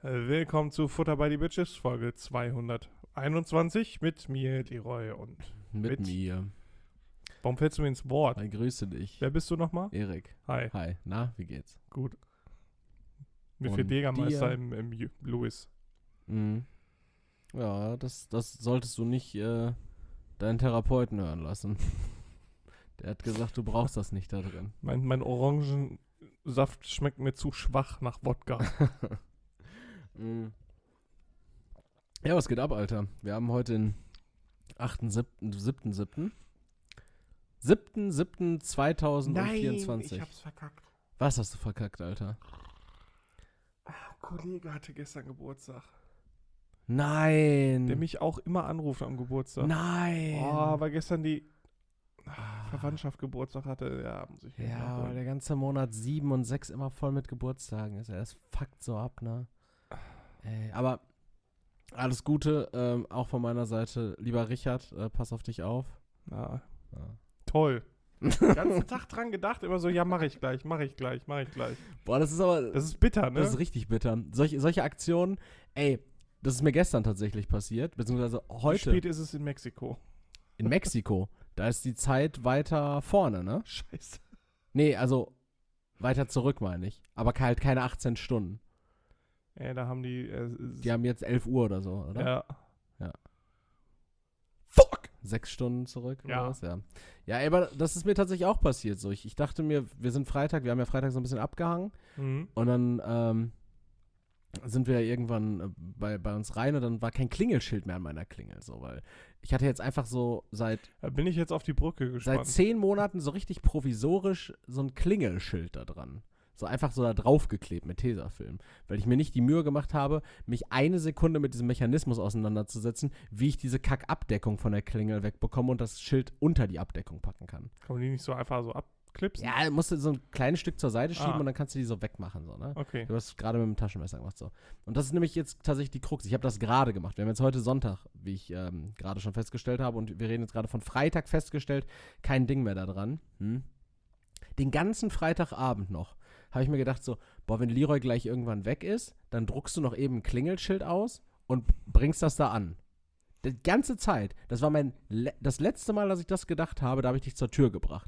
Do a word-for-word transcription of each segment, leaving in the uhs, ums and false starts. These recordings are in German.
Willkommen zu Futter by the Bitches, Folge zweihunderteinundzwanzig mit mir, Leroy, und mit, mit mir. Warum fällst du mir ins Wort? Hi, grüße dich. Wer bist du nochmal? Erik. Hi. Hi, na, wie geht's? Gut. Mit Und viel Jägermeister dir? im, im Ju- Louis. Mhm. Ja, das, das solltest du nicht äh, deinen Therapeuten hören lassen. Der hat gesagt, du brauchst das nicht da drin. Mein, mein Orangensaft schmeckt mir zu schwach nach Wodka. Mhm. Ja, was geht ab, Alter? Wir haben heute den achten siebten siebten siebten siebten siebten zweitausendvierundzwanzig. Nein, ich hab's verkackt. Was hast du verkackt, Alter? Ein Kollege hatte gestern Geburtstag, Nein. der mich auch immer anruft am Geburtstag. Nein. Oh, weil gestern die ah, Verwandtschaft Geburtstag hatte. Ja, muss ich Ja, nachholen. weil der ganze Monat sieben und sechs immer voll mit Geburtstagen ist. Ja, das fuckt so ab, ne? Ey, aber alles Gute, ähm, auch von meiner Seite. Lieber Richard, äh, pass auf dich auf. Ja, Ja. toll. Den ganzen Tag dran gedacht, immer so, ja, mach ich gleich, mach ich gleich, mach ich gleich. Boah, das ist aber, Das ist bitter, ne? das ist richtig bitter. Solche, solche Aktionen, ey, das ist mir gestern tatsächlich passiert, beziehungsweise Wie heute spät ist es in Mexiko? in Mexiko. Da ist die Zeit weiter vorne, ne? Scheiße. Nee, also weiter zurück, meine ich. Aber halt keine achtzehn Stunden. Ey, da haben die... Äh, Die haben jetzt elf Uhr oder so, oder? ja. Ja. Fuck! Sechs Stunden zurück oder Ja. was? Ja. Ja, aber das ist mir tatsächlich auch passiert. So, ich, ich dachte mir, wir sind Freitag, wir haben ja Freitag so ein bisschen abgehangen Mhm. und dann ähm, sind wir irgendwann äh, bei, bei uns rein und dann war kein Klingelschild mehr an meiner Klingel. So, weil ich hatte jetzt einfach so seit, Da bin ich jetzt auf die Brücke gespannt. seit zehn Monaten so richtig provisorisch so ein Klingelschild da dran. So einfach so da draufgeklebt mit Tesafilm. Weil ich mir nicht die Mühe gemacht habe, mich eine Sekunde mit diesem Mechanismus auseinanderzusetzen, wie ich diese Kackabdeckung von der Klingel wegbekomme und das Schild unter die Abdeckung packen kann. Kann man die nicht so einfach so abklipsen? Ja, musst du so ein kleines Stück zur Seite schieben Ah. und dann kannst du die so wegmachen. So, ne? Okay. Du hast es gerade mit dem Taschenmesser gemacht. So. Und das ist nämlich jetzt tatsächlich die Krux. Ich habe das gerade gemacht. Wir haben jetzt heute Sonntag, wie ich ähm, gerade schon festgestellt habe, und wir reden jetzt gerade von Freitag festgestellt, kein Ding mehr da dran. Hm? Den ganzen Freitagabend noch habe ich mir gedacht so, boah, wenn Leroy gleich irgendwann weg ist, dann druckst du noch eben ein Klingelschild aus und bringst das da an. Die ganze Zeit, das war mein, le- das letzte Mal, dass ich das gedacht habe, da habe ich dich zur Tür gebracht.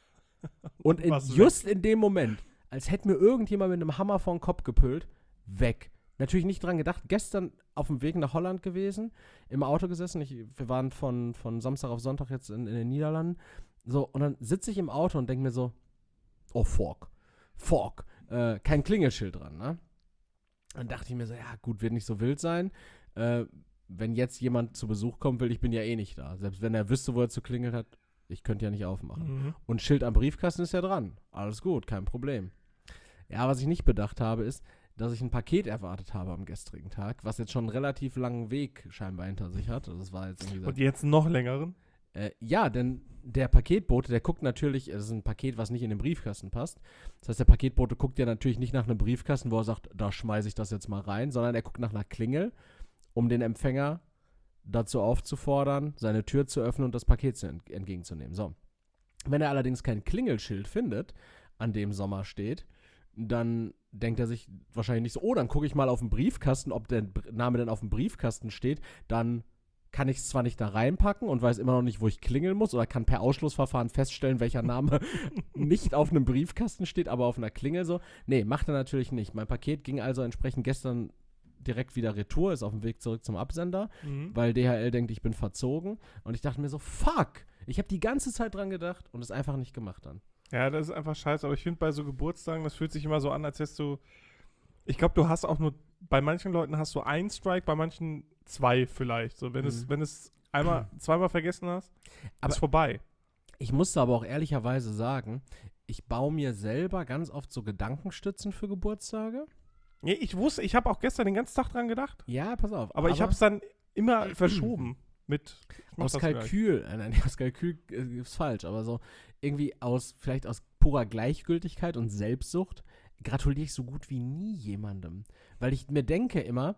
Und in, Warst du just in dem Moment, als hätte mir irgendjemand mit einem Hammer vor den Kopf gepölt, weg. Natürlich nicht dran gedacht, gestern auf dem Weg nach Holland gewesen, im Auto gesessen, ich, wir waren von, von Samstag auf Sonntag jetzt in, in den Niederlanden, so, und dann sitze ich im Auto und denke mir so, oh fuck, fuck, äh, kein Klingelschild dran, ne? Dann dachte ich mir so, ja gut, wird nicht so wild sein, äh, wenn jetzt jemand zu Besuch kommen will, ich bin ja eh nicht da, selbst wenn er wüsste, wo er zu klingeln hat, ich könnte ja nicht aufmachen. Mhm. Und Schild am Briefkasten ist ja dran, alles gut, kein Problem. Ja, was ich nicht bedacht habe, ist, dass ich ein Paket erwartet habe am gestrigen Tag, was jetzt schon einen relativ langen Weg scheinbar hinter sich hat, also das war jetzt irgendwie so. Und jetzt noch längeren? Äh, ja, denn der Paketbote, der guckt natürlich, es ist ein Paket, was nicht in den Briefkasten passt. Das heißt, der Paketbote guckt ja natürlich nicht nach einem Briefkasten, wo er sagt, da schmeiße ich das jetzt mal rein, sondern er guckt nach einer Klingel, um den Empfänger dazu aufzufordern, seine Tür zu öffnen und das Paket zu ent- entgegenzunehmen. So. Wenn er allerdings kein Klingelschild findet, an dem Sommer steht, dann denkt er sich wahrscheinlich nicht so, oh, dann gucke ich mal auf den Briefkasten, ob der Br- Name denn auf dem Briefkasten steht, dann kann ich es zwar nicht da reinpacken und weiß immer noch nicht, wo ich klingeln muss oder kann per Ausschlussverfahren feststellen, welcher Name nicht auf einem Briefkasten steht, aber auf einer Klingel so. Nee, macht er natürlich nicht. Mein Paket ging also entsprechend gestern direkt wieder retour, ist auf dem Weg zurück zum Absender, Mhm. weil D H L denkt, ich bin verzogen. Und ich dachte mir so, fuck, ich habe die ganze Zeit dran gedacht und es einfach nicht gemacht dann. Ja, das ist einfach scheiße, aber ich finde bei so Geburtstagen, das fühlt sich immer so an, als hättest du, ich glaube, du hast auch nur, bei manchen Leuten hast du einen Strike, bei manchen zwei vielleicht. So, wenn Mhm. es, wenn es einmal, zweimal vergessen hast, Aber- ist vorbei. Ich musste aber auch ehrlicherweise sagen, ich baue mir selber ganz oft so Gedankenstützen für Geburtstage. Nee, ich wusste, ich habe auch gestern den ganzen Tag dran gedacht, Ja, pass auf. aber, ich habe es dann immer verschoben mit ich mach aus das gleich. Kalkül, äh, nein, aus Kalkül äh, ist falsch, aber so irgendwie aus, vielleicht aus purer Gleichgültigkeit und Selbstsucht gratuliere ich so gut wie nie jemandem. Weil ich mir denke immer,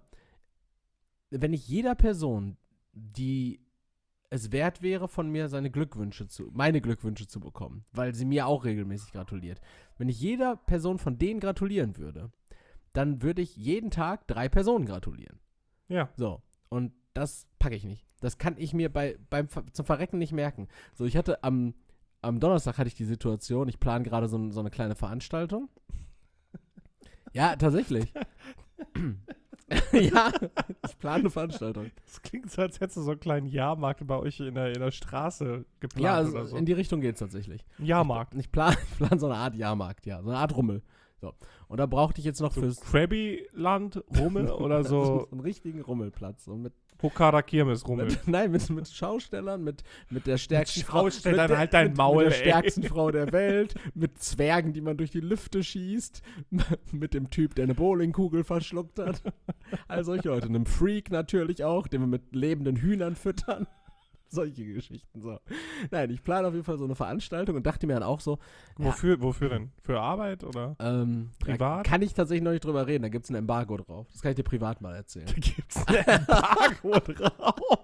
wenn ich jeder Person, die es wert wäre, von mir seine Glückwünsche zu, meine Glückwünsche zu bekommen, weil sie mir auch regelmäßig gratuliert, wenn ich jeder Person von denen gratulieren würde, dann würde ich jeden Tag drei Personen gratulieren. Ja. So, und das packe ich nicht. Das kann ich mir bei, beim Ver- zum Verrecken nicht merken. So, ich hatte am, am Donnerstag hatte ich die Situation, ich plane gerade so, ein- so eine kleine Veranstaltung. Ja, tatsächlich. Ja, ich plane eine Veranstaltung. Das klingt so, als hättest du so einen kleinen Jahrmarkt bei euch in der, in der Straße geplant Ja, also oder so. in die Richtung geht es tatsächlich. Jahrmarkt. Ich plane ich plan so eine Art Jahrmarkt, ja, so eine Art Rummel. So. Und da brauchte ich jetzt noch So fürs Krabby-Land, Rummel oder so so einen richtigen Rummelplatz. So mit, Hokada Kirmes Rummel. mit, nein, mit, mit Schaustellern, mit, mit der stärksten Frau. Schaustellern, mit der- halt dein mit, Maul, Mit der ey. stärksten Frau der Welt, mit Zwergen, die man durch die Lüfte schießt, mit dem Typ, der eine Bowlingkugel verschluckt hat. All solche Leute. Einem Freak natürlich auch, den wir mit lebenden Hühnern füttern. Solche Geschichten, so. Nein, ich plane auf jeden Fall so eine Veranstaltung und dachte mir dann auch so, ja, Wofür, wofür denn? Für Arbeit oder? ähm, Privat? Da kann ich tatsächlich noch nicht drüber reden, da gibt es ein Embargo drauf. Das kann ich dir privat mal erzählen. Da gibt's ein Embargo drauf.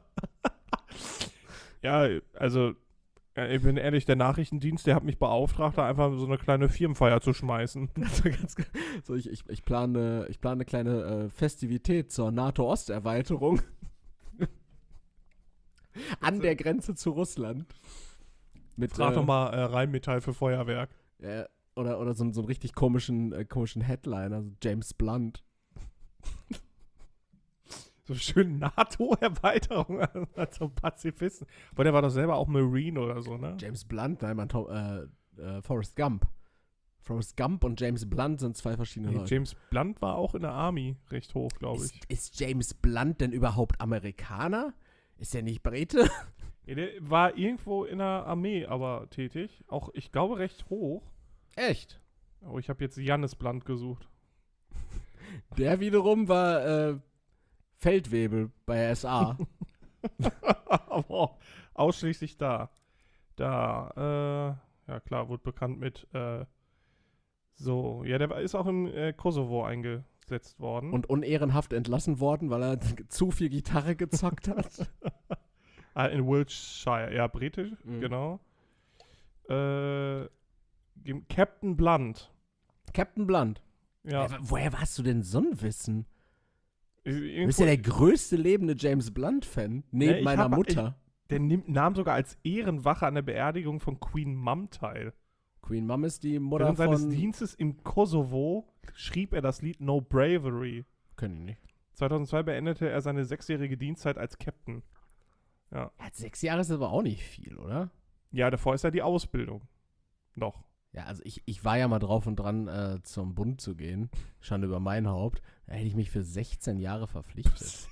Ja, also, ja, ich bin ehrlich, der Nachrichtendienst, der hat mich beauftragt, da einfach so eine kleine Firmenfeier zu schmeißen. Also ganz, so ich, ich, ich plane ich plane eine kleine äh, Festivität zur NATO-Osterweiterung an der Grenze zu Russland. Mit, Frag äh, doch mal äh, Rheinmetall für Feuerwerk. äh, oder oder so, so einen richtig komischen, äh, komischen Headliner, also James Blunt. So schön NATO-Erweiterung als so ein Pazifisten. Weil der war doch selber auch Marine oder so, ne? James Blunt, nein, man, Tom, äh, äh, Forrest Gump. Forrest Gump und James Blunt sind zwei verschiedene Nee, Leute. James Blunt war auch in der Army recht hoch, glaube Ist, ich. ist James Blunt denn überhaupt Amerikaner? Ist er nicht Brite? Ja, der war irgendwo in der Armee aber tätig. Auch, ich glaube, recht hoch. Echt? Oh, ich habe jetzt Jannis Blunt gesucht. Der wiederum war äh, Feldwebel bei S A. Aber auch ausschließlich da. Da, äh, ja klar, wurde bekannt mit, äh, so, ja, der ist auch im äh, Kosovo eingesetzt worden. Und unehrenhaft entlassen worden, weil er zu viel Gitarre gezockt hat. Ah, in Wiltshire, ja, britisch, Mhm. genau. Äh, dem Captain Blunt. Captain Blunt. Ja, Äh, woher hast du denn so ein Wissen? Du irgendwo, bist ja der größte lebende James Blunt-Fan. Neben Nee, ich meiner hab- Mutter. der nimmt, nahm sogar als Ehrenwache an der Beerdigung von Queen Mum teil. Queen Mum ist die Mutter Während seines von... Dienstes im Kosovo schrieb er das Lied No Bravery. Kenn ich nicht. zweitausendzwei beendete er seine sechsjährige Dienstzeit als Captain. Ja, Ja, sechs Jahre ist aber auch nicht viel, oder? ja, davor ist ja die Ausbildung. Noch. Ja, also ich, ich war ja mal drauf und dran, äh, zum Bund zu gehen. Schande über mein Haupt. Da hätte ich mich für sechzehn Jahre verpflichtet.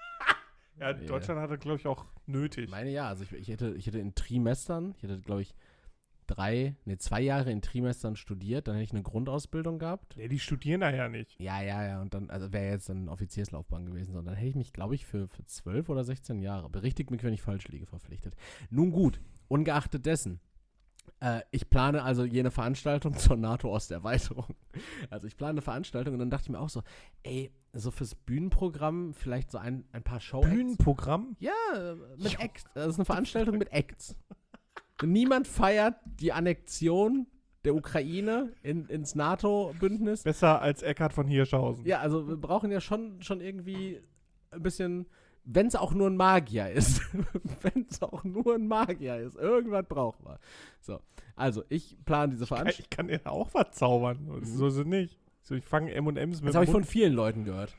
Ja, Ja. Deutschland hatte, glaube ich, auch nötig. Ich meine ja, also ich, ich, hätte, ich hätte in Trimestern, ich hätte, glaube ich, drei, ne, zwei Jahre in Trimestern studiert, dann hätte ich eine Grundausbildung gehabt. Nee, die studieren da ja nicht. Ja, ja, ja, und dann, also wäre jetzt dann Offizierslaufbahn gewesen. Und dann hätte ich mich, glaube ich, für, für zwölf oder sechzehn Jahre, berichtigt mich, wenn ich falsch liege, verpflichtet. Nun gut, ungeachtet dessen. Äh, ich plane also jene Veranstaltung zur NATO-Osterweiterung. Also ich plane eine Veranstaltung und dann dachte ich mir auch so, ey, so fürs Bühnenprogramm vielleicht so ein, ein paar Show Bühnenprogramm? Ja, äh, mit Acts. Das ist eine Veranstaltung mit Acts. Niemand feiert die Annexion der Ukraine in, ins NATO-Bündnis. Besser als Eckhard von Hirschhausen. Ja, also wir brauchen ja schon, schon irgendwie ein bisschen, wenn es auch nur ein Magier ist. Wenn es auch nur ein Magier ist. Irgendwas brauchen wir. So, also ich plane diese Ich kann, Veranstaltung. ich kann ja auch was zaubern. So ist es nicht. So, ich fange M und M's mit Das habe ich Mund- von vielen Leuten gehört.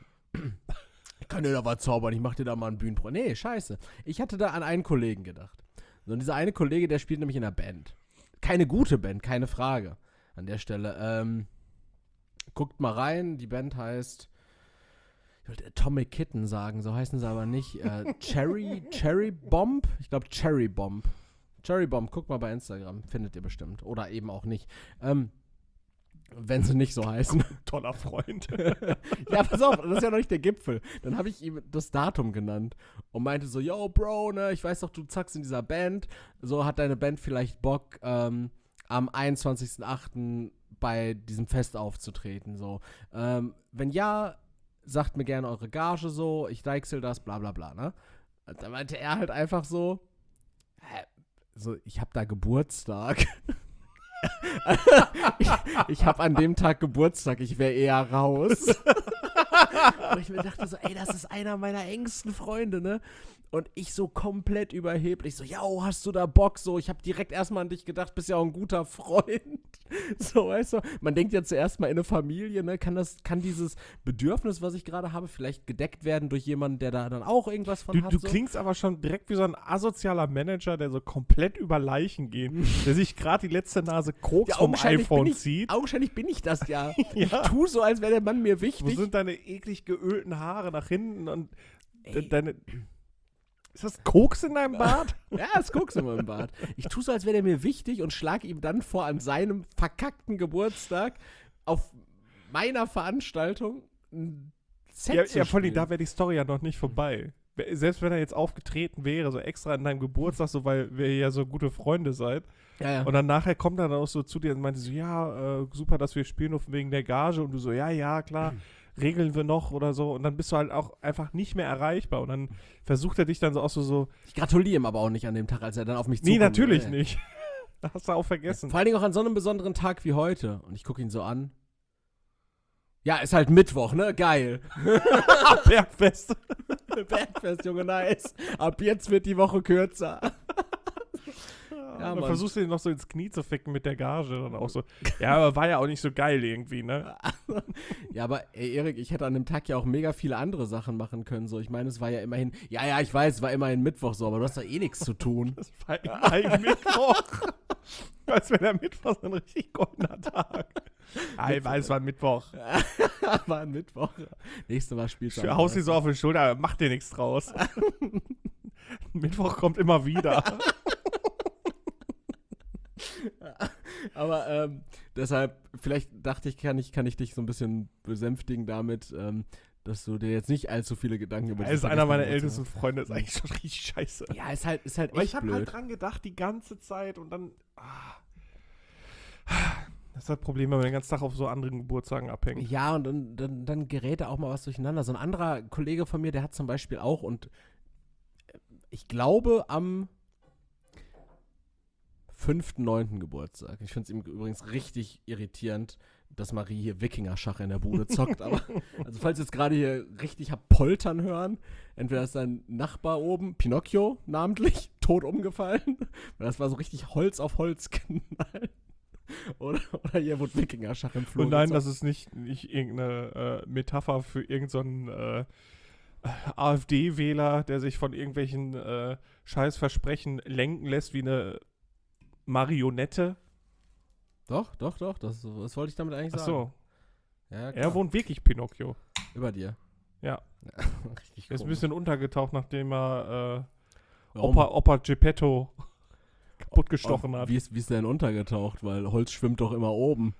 Ich kann dir da was zaubern, ich mach dir da mal ein Bühnenpro. Nee, scheiße. Ich hatte da an einen Kollegen gedacht. So, und dieser eine Kollege, der spielt nämlich in einer Band. Keine gute Band, keine Frage. An der Stelle. Ähm, guckt mal rein, die Band heißt, ich wollte Atomic Kitten sagen, so heißen sie aber nicht. Äh, Cherry, Cherry Bomb? Ich glaube Cherry Bomb. Cherry Bomb, guckt mal bei Instagram, findet ihr bestimmt. Oder eben auch nicht. Ähm, wenn sie nicht so heißen. Toller Freund. Ja, pass auf, das ist ja noch nicht der Gipfel. Dann habe ich ihm das Datum genannt und meinte so, yo, Bro, ne, ich weiß doch, du zackst in dieser Band. So hat deine Band vielleicht Bock, ähm, am einundzwanzigsten achten bei diesem Fest aufzutreten. So. Ähm, wenn ja, sagt mir gerne eure Gage so, ich deichsel das, bla bla bla, ne? Und dann meinte er halt einfach so, hä, so, ich hab da Geburtstag. ich ich habe an dem Tag Geburtstag, ich wäre eher raus. Und ich mir dachte so, ey, das ist einer meiner engsten Freunde, ne? Und ich so komplett überheblich, so, ja, hast du da Bock? So, ich habe direkt erstmal an dich gedacht, bist ja auch ein guter Freund. So, weißt du, man denkt ja zuerst mal in eine Familie, ne? Kann das, kann dieses Bedürfnis, was ich gerade habe, vielleicht gedeckt werden durch jemanden, der da dann auch irgendwas von Du, hat? du so? klingst aber schon direkt wie so ein asozialer Manager, der so komplett über Leichen geht, der sich gerade die letzte Nase Koks Ja, vom augenscheinlich iPhone bin ich, zieht. Augenscheinlich bin ich das ja. Ja. Ich tu so, als wäre der Mann mir Wo wichtig. sind deine eklig geölten Haare nach hinten und de Ey. deine... Ist das Koks in deinem Bart? Ja, es guckst immer im Bad. Ich tue so, als wäre der mir wichtig und schlage ihm dann vor, an seinem verkackten Geburtstag auf meiner Veranstaltung ein Set Ja, zu ja, vor allem, spielen. da wäre die Story ja noch nicht vorbei. Selbst wenn er jetzt aufgetreten wäre, so extra an deinem Geburtstag, so weil wir ja so gute Freunde seid. Ja, ja. Und dann nachher kommt er dann auch so zu dir und meinte so, ja, äh, super, dass wir spielen, nur wegen der Gage. Und du so, ja, ja, klar, regeln wir noch oder so. Und dann bist du halt auch einfach nicht mehr erreichbar. Und dann versucht er dich dann so auch so, so Ich gratuliere ihm aber auch nicht an dem Tag, als er dann auf mich zukommt. nee, natürlich Ja, ja. nicht. Das hast du auch vergessen. Vor allen Dingen auch an so einem besonderen Tag wie heute. Und ich gucke ihn so an. Ja, ist halt Mittwoch, ne? Geil. Bergfest. Bergfest, Junge, nice. Ab jetzt wird die Woche kürzer. Ja, dann Mann. versuchst du ihn noch so ins Knie zu ficken mit der Gage. Dann auch so. Ja, aber war ja auch nicht so geil irgendwie, ne? Ja, aber ey, Erik, ich hätte an dem Tag ja auch mega viele andere Sachen machen können. So, ich meine, es war ja immerhin, ja, ja, ich weiß, es war immerhin Mittwoch so, aber du hast da eh nichts zu tun. Das war immer ein Mittwoch. Als wäre der Mittwoch so ein richtig goldener Tag. Ah, ich weiß, es war ein Mittwoch. War ein Mittwoch. Nächstes Mal spielst du. Ich haust dir so auf die Schulter, mach dir nichts draus. Mittwoch kommt immer wieder. Aber ähm, deshalb, vielleicht dachte ich, kann ich, kann ich dich so ein bisschen besänftigen damit, ähm, dass du dir jetzt nicht allzu viele Gedanken über Er ist diese einer meiner vergessene ältesten Freunde, ist eigentlich schon richtig scheiße. Ja, ist halt, ist halt Aber echt ich habe blöd. halt dran gedacht die ganze Zeit und dann. Ah. Das ist das Problem, wenn man den ganzen Tag auf so anderen Geburtstagen abhängt. Ja, und dann, dann, dann gerät da auch mal was durcheinander. So ein anderer Kollege von mir, der hat zum Beispiel auch, und ich glaube am fünften neunten Geburtstag. Ich finde es übrigens richtig irritierend, dass Marie hier Wikinger-Schach in der Bude zockt. Aber, also falls ihr jetzt gerade hier richtig habt poltern hören, entweder ist sein Nachbar oben, Pinocchio namentlich, tot umgefallen, weil das war so richtig Holz auf Holz knallen. Oder, oder hier wurde Wikinger-Schach im Flur Und nein, gezockt. das ist nicht, nicht irgendeine äh, Metapher für irgendeinen so äh, AfD-Wähler, der sich von irgendwelchen äh, Scheißversprechen lenken lässt wie eine Marionette. Doch, doch, doch, das, das wollte ich damit eigentlich Ach sagen. so, Ja, er klar. wohnt wirklich Pinocchio. Über dir. Ja. Richtig Er ist ein komisch. bisschen untergetaucht, nachdem er äh, Warum? Opa, Opa Geppetto kaputtgestochen Und hat. Wie ist, wie ist der denn untergetaucht? Weil Holz schwimmt doch immer oben.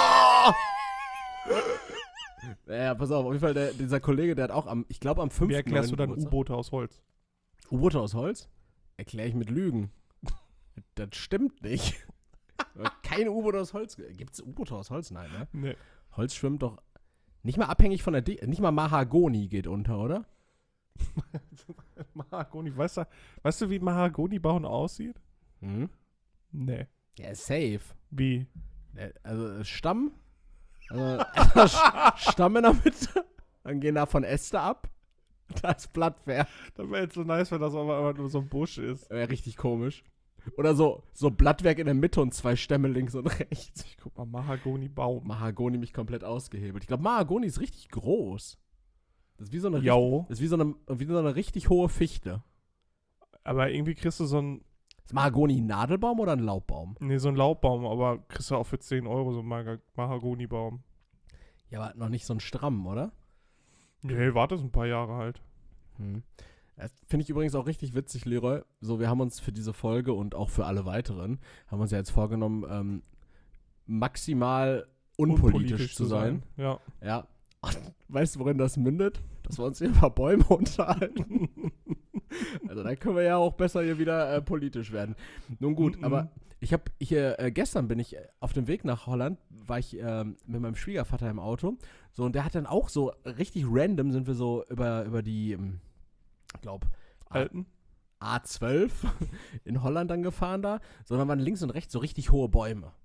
Ja, pass auf, auf jeden Fall, der, dieser Kollege, der hat auch am, ich glaube am fünften Wie erklärst du dann Geburtstag- U-Boote aus Holz? U-Boote aus Holz? Erkläre ich mit Lügen. Das stimmt nicht. Keine U-Boote aus Holz. Gibt es U-Boote aus Holz? Nein, ne? Nee. Holz schwimmt doch nicht mal abhängig von der Dichte. Nicht mal Mahagoni geht unter, oder? Mahagoni, weißt du, weißt du, wie Mahagoni-Bauen aussieht? Mhm. Nee. Ja, safe. Wie? Äh, Also Stamm. Also Sch- Stamm in der Mitte. Dann gehen davon Äste ab. Da ist Blattwerk. Das wäre jetzt so nice, wenn das aber, aber nur so ein Busch ist. Wäre richtig komisch. Oder so, so Blattwerk in der Mitte und zwei Stämme links und rechts. Ich guck mal, Mahagoni-Baum. Mahagoni mich komplett ausgehebelt. Ich glaube, Mahagoni ist richtig groß. Das ist wie so eine, richtig, Jo. das ist wie so eine, wie so eine richtig hohe Fichte. Aber irgendwie kriegst du so ein, Ist Mahagoni ein Nadelbaum oder ein Laubbaum? nee, so ein Laubbaum, aber kriegst du auch für zehn Euro so einen Maga- Mahagoni-Baum. Ja, aber noch nicht so ein Stramm, oder? Nee, warte ein paar Jahre halt. Hm. Das finde ich übrigens auch richtig witzig, Leroy. So, wir haben uns für diese Folge und auch für alle weiteren, haben uns ja jetzt vorgenommen, ähm, maximal unpolitisch, zu sein. Ja. Ja. Weißt du, worin das mündet? Dass wir uns hier über Bäume unterhalten. Also da können wir ja auch besser hier wieder äh, politisch werden. Nun gut, Mhm. aber ich habe hier, äh, gestern bin ich auf dem Weg nach Holland, war ich ähm, mit meinem Schwiegervater im Auto. So, und der hat dann auch so richtig random sind wir so über, über die, ähm, ich glaube, Alten? A zwölf in Holland dann gefahren da, sondern waren links und rechts so richtig hohe Bäume.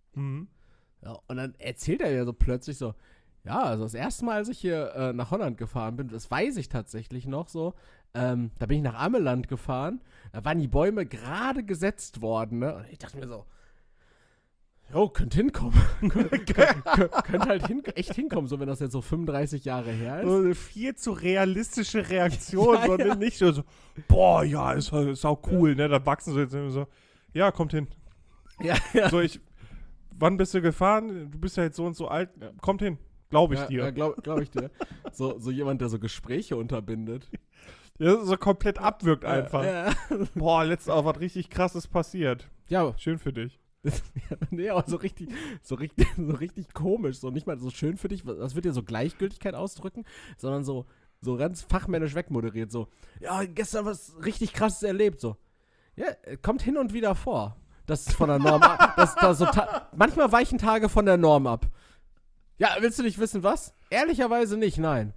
Mhm. Ja, und dann erzählt er ja so plötzlich so, ja, also das erste Mal, als ich hier äh, nach Holland gefahren bin, das weiß ich tatsächlich noch so, ähm, da bin ich nach Ameland gefahren, da waren die Bäume gerade gesetzt worden, ne? Und ich dachte mir so, jo, könnt hinkommen. könnt, könnt, könnt halt hin, echt hinkommen, so wenn das jetzt so fünfunddreißig Jahre her ist. So eine viel zu realistische Reaktion, Ja, sondern ja. nicht so, so, boah, ja, ist, ist auch cool, ne? Da wachsen sie jetzt immer so, ja, kommt hin. Ja, ja. So, ich, wann bist du gefahren? Du bist ja jetzt so und so alt, kommt hin. Glaube ich ja, dir. Ja, glaub, glaub ich dir. So, so jemand, der so Gespräche unterbindet. Ja, so komplett abwirkt einfach. Ja, ja. Boah, letztes Mal was richtig krasses passiert. Ja, Schön für dich. nee, aber so richtig, so richtig, so richtig komisch. So nicht mal so schön für dich, das wird dir so Gleichgültigkeit ausdrücken, sondern so, so ganz fachmännisch wegmoderiert. So, ja, gestern was richtig krasses erlebt. So, ja, kommt hin und wieder vor. Das ist von der Norm ab. Das, das so manchmal weichen Tage von der Norm ab. Ja, willst du nicht wissen, was? Ehrlicherweise nicht, nein.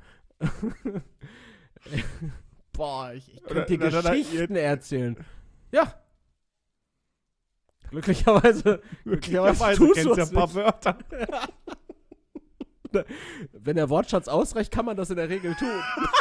Boah, ich, ich könnte dir Oder- oder- Geschichten erzählen. Ja. Glücklicherweise, glücklicherweise tust kennst du ja es ein paar nicht. Wörter. Wenn der Wortschatz ausreicht, kann man das in der Regel tun.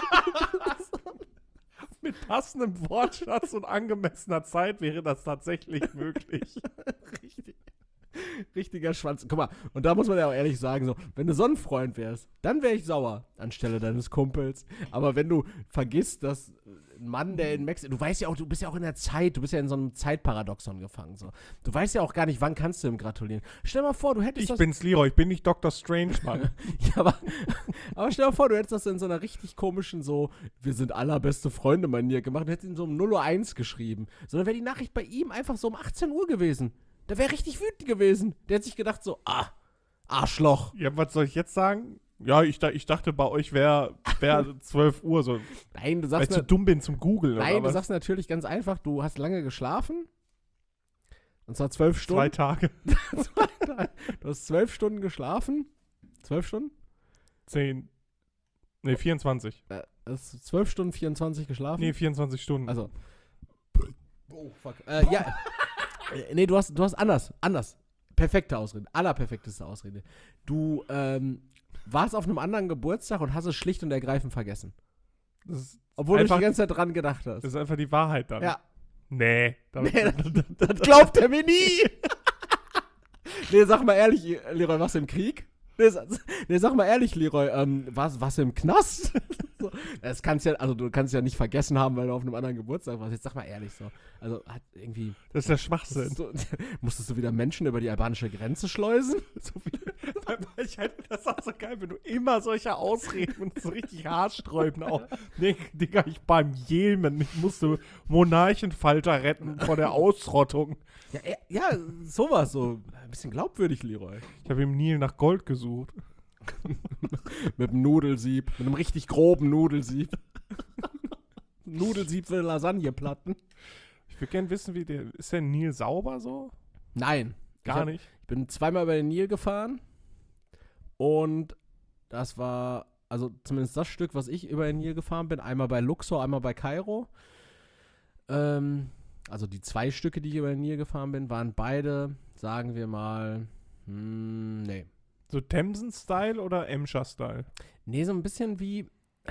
Mit passendem Wortschatz und angemessener Zeit wäre das tatsächlich möglich. Richtig. Richtiger Schwanz. Guck mal, und da muss man ja auch ehrlich sagen, so, wenn du Sonnenfreund wärst, dann wäre ich sauer anstelle deines Kumpels. Aber wenn du vergisst, dass ein Mann, der in Mexiko, du weißt ja auch, du bist ja auch in der Zeit, du bist ja in so einem Zeitparadoxon gefangen. So. Du weißt ja auch gar nicht, wann kannst du ihm gratulieren. Stell mal vor, du hättest Ich das. bin's, Leroy, ich bin nicht Doktor Strange, Mann. Ja, aber, aber stell dir vor, du hättest das in so einer richtig komischen, so, wir sind allerbeste Freunde-Manier gemacht und hättest ihn so um null Uhr eins geschrieben. Sondern wäre die Nachricht bei ihm einfach so um achtzehn Uhr gewesen. Der wäre richtig wütend gewesen. Der hat sich gedacht so, ah, Arschloch. Ja, was soll ich jetzt sagen? Ja, ich, da- ich dachte, bei euch wäre wär zwölf Uhr so, Nein, du weil ich sagst, zu na, dumm bin zum Googlen. nein, oder du was? sagst natürlich ganz einfach, du hast lange geschlafen. Und zwar zwölf Zwei Stunden. Tage, Du hast zwölf Stunden geschlafen. Zwölf Stunden? zehn, nee, vierundzwanzig. Äh, das ist zwölf Stunden vierundzwanzig geschlafen. Nee, vierundzwanzig Stunden. Also. Oh, fuck. Äh, ja. Äh, nee, du hast, du hast anders. Anders. Perfekte Ausrede. Allerperfekteste Ausrede. Du ähm, warst auf einem anderen Geburtstag und hast es schlicht und ergreifend vergessen. das, ist Obwohl du einfach, die ganze Zeit dran gedacht hast. das ist einfach die Wahrheit dann. Ja. Nee. Damit, Nee, das, das glaubt er mir nie. Nee, sag mal ehrlich, Leroy, warst du im Krieg? Nee, sa- nee sag mal ehrlich, Leroy, ähm, warst, warst du im Knast? So, das kannst ja, also du kannst ja nicht vergessen haben, weil du auf einem anderen Geburtstag warst. Jetzt sag mal ehrlich so. Also hat irgendwie. das ist der Schwachsinn. So, musstest du wieder Menschen über die albanische Grenze schleusen? So viel, weil ich halt, das ist auch so geil, wenn du immer solche Ausreden und so richtig haarsträubend auch. Nee, Digga, ich war im Jemen, ich musste Monarchenfalter retten vor der Ausrottung. Ja, äh, ja, sowas, so. Ein bisschen glaubwürdig, Leroy. Ich habe im Nil nach Gold gesucht. Mit einem Nudelsieb. Mit einem richtig groben Nudelsieb. Nudelsieb für Lasagneplatten. Ich würde gerne wissen, wie der, ist der Nil sauber so? Nein. Gar ich hab, nicht. Ich bin zweimal über den Nil gefahren. Und das war, also zumindest das Stück, was ich über den Nil gefahren bin, einmal bei Luxor, einmal bei Kairo. Ähm, also die zwei Stücke, die ich über den Nil gefahren bin, waren beide, sagen wir mal, hm, nee. So Themsen-Style oder Emscher-Style? Nee, so ein bisschen wie,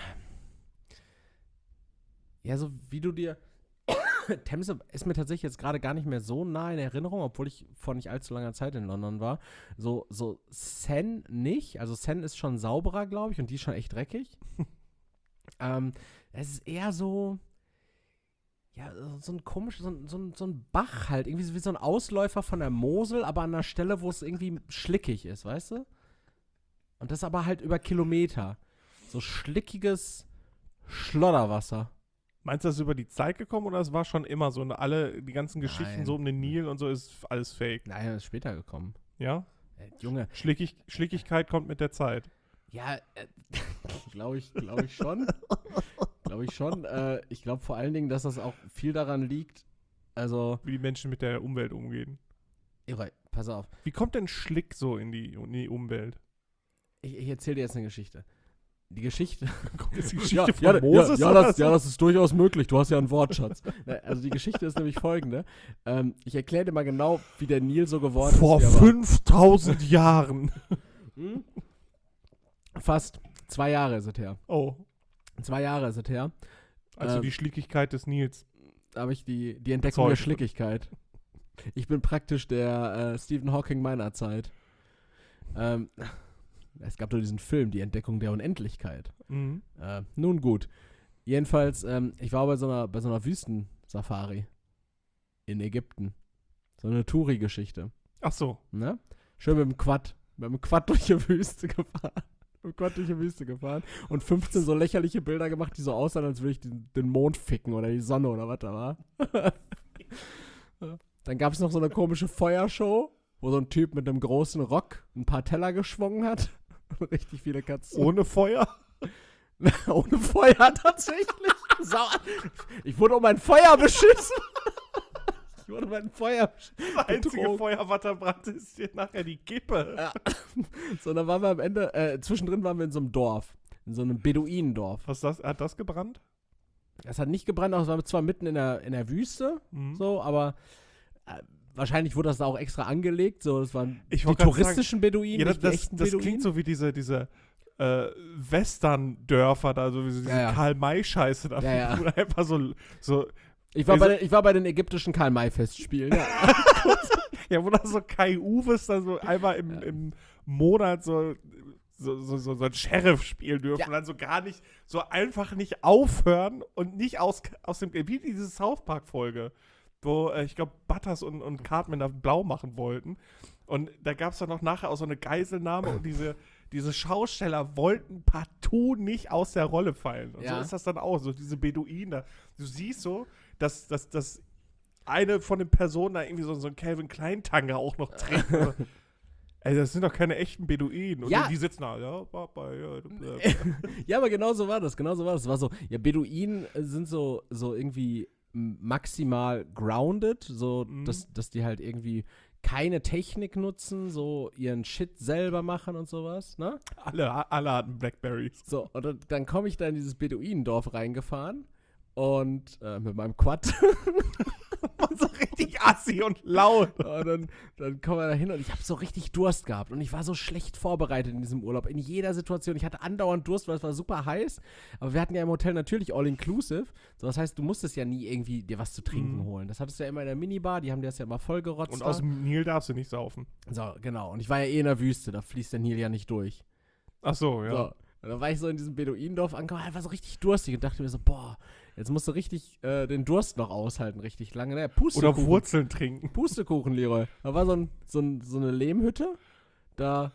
ja, so wie du dir, Themse ist mir tatsächlich jetzt gerade gar nicht mehr so nah in Erinnerung, obwohl ich vor nicht allzu langer Zeit in London war. So, so Seine nicht, also Seine ist schon sauberer, glaube ich, und die ist schon echt dreckig. ähm, es ist eher so, ja, so ein komisches, so ein, so ein, so ein Bach halt, irgendwie so wie so ein Ausläufer von der Mosel, aber an einer Stelle, wo es irgendwie schlickig ist, weißt du? Und das aber halt über Kilometer. So schlickiges Schlodderwasser. Meinst du, das ist über die Zeit gekommen oder es war schon immer so? Und alle, die ganzen Geschichten Nein. so um den Nil und so ist alles fake. Nein, das ist später gekommen. Ja? Äh, Junge, Schlickig, Schlickigkeit kommt mit der Zeit. ja, äh, glaube ich, glaube ich schon. Glaube ich schon. Äh, ich glaube vor allen Dingen, dass das auch viel daran liegt, also, Wie die Menschen mit der Umwelt umgehen. Irre, pass auf. Wie kommt denn Schlick so in die, in die Umwelt? Ich, ich erzähle dir jetzt eine Geschichte. die Geschichte. Kommt jetzt die Geschichte Ja, von ja, Moses ja, ja, oder das, so? ja, das ist durchaus möglich. Du hast ja einen Wortschatz. Na, also die Geschichte ist nämlich folgende. Ähm, ich erkläre dir mal genau, wie der Nil so geworden Vor ist. wie er war. fünftausend Jahren. Hm? Fast. Zwei Jahre ist es her. Oh, Zwei Jahre ist es her. also Ähm, die Schlickigkeit des Nils. Da habe ich die, die Entdeckung der Zeugen. Schlickigkeit. Ich bin praktisch der äh, Stephen Hawking meiner Zeit. Ähm, es gab doch diesen Film, die Entdeckung der Unendlichkeit. Mhm. Äh, nun gut. Jedenfalls, ähm, ich war bei so einer, bei so einer Wüstensafari in Ägypten. So eine Touri-Geschichte. Ach so. Ne? Schön mit dem Quad. Mit dem Quad durch die Wüste gefahren. Mit dem Quad durch die Wüste gefahren. Und fünfzehn so lächerliche Bilder gemacht, die so aussahen, als würde ich den, den Mond ficken oder die Sonne oder was da war. Dann gab es noch so eine komische Feuershow, wo so ein Typ mit einem großen Rock ein paar Teller geschwungen hat. Und richtig viele Katzen. Ohne Feuer? Ohne Feuer tatsächlich. Sau ich wurde um mein Feuer beschissen. Ich wurde um mein Feuer beschissen. Das einzige Betrogen. Feuer, was da brannte, ist hier nachher die Kippe. Ja. So, dann waren wir am Ende, äh, zwischendrin waren wir in so einem Dorf. In so einem Beduinendorf. Was das, hat das gebrannt? Es hat nicht gebrannt, aber es war zwar mitten in der, in der Wüste, Mhm. so, aber äh, wahrscheinlich wurde das da auch extra angelegt. So, das waren Ich die wollt grad touristischen Beduinen, Ja, das, nicht die das, echten das Beduinen. klingt so wie diese, diese äh, Western-Dörfer da, so wie diese Ja, ja. Karl-May-Scheiße da. Ja, ja. Wo einfach so, so, Ich war, bei Also- den, ich war bei den ägyptischen Karl-May-Festspielen. Ja. ja, wo da so Kai Uwes dann so einmal im, Ja. im Monat so, so, so, so, so ein Sheriff spielen dürfen Ja. und dann so gar nicht, so einfach nicht aufhören und nicht aus, aus dem, wie diese South Park-Folge, wo äh, ich glaube Butters und, und Cartman da blau machen wollten. Und da gab es dann noch nachher auch so eine Geiselnahme und diese, diese Schausteller wollten partout nicht aus der Rolle fallen. Und Ja. so ist das dann auch, so diese Beduinen da. Du siehst so, dass, dass, dass eine von den Personen da irgendwie so, so einen Calvin Klein-Tanga auch noch trägt. Also, ey, das sind doch keine echten Beduinen. Und Ja. die sitzen da, ja, Papa, ja. äh. Ja, aber genau so war das, genau so war das. Es war so, ja, Beduinen äh, sind so, so irgendwie m, maximal grounded, so, Mhm. dass, dass die halt irgendwie keine Technik nutzen, so ihren Shit selber machen und sowas, ne? alle, alle hatten Blackberries. So, und dann, dann komme ich da in dieses Beduinendorf reingefahren und äh, mit meinem Quad. Und so richtig assi und laut. Und dann, dann kommen wir da hin und ich habe so richtig Durst gehabt. Und ich war so schlecht vorbereitet in diesem Urlaub. In jeder Situation. Ich hatte andauernd Durst, weil es war super heiß. Aber wir hatten ja im Hotel natürlich all-inclusive. So, das heißt, du musstest ja nie irgendwie dir was zu trinken Mhm. holen. Das hattest du ja immer in der Minibar. Die haben dir das ja immer vollgerotzt. Und da. aus dem Nil darfst du nicht saufen. So, genau. Und ich war ja eh in der Wüste. Da fließt der Nil ja nicht durch. Ach so, ja. So. Und dann war ich so in diesem Beduinendorf angekommen, war so richtig durstig und dachte mir so, boah, jetzt musst du richtig äh, den Durst noch aushalten, richtig lange. Naja, Oder Pustekuchen. Wurzeln trinken. Pustekuchen, Leroy. Da war so, ein, so, ein, so eine Lehmhütte, da,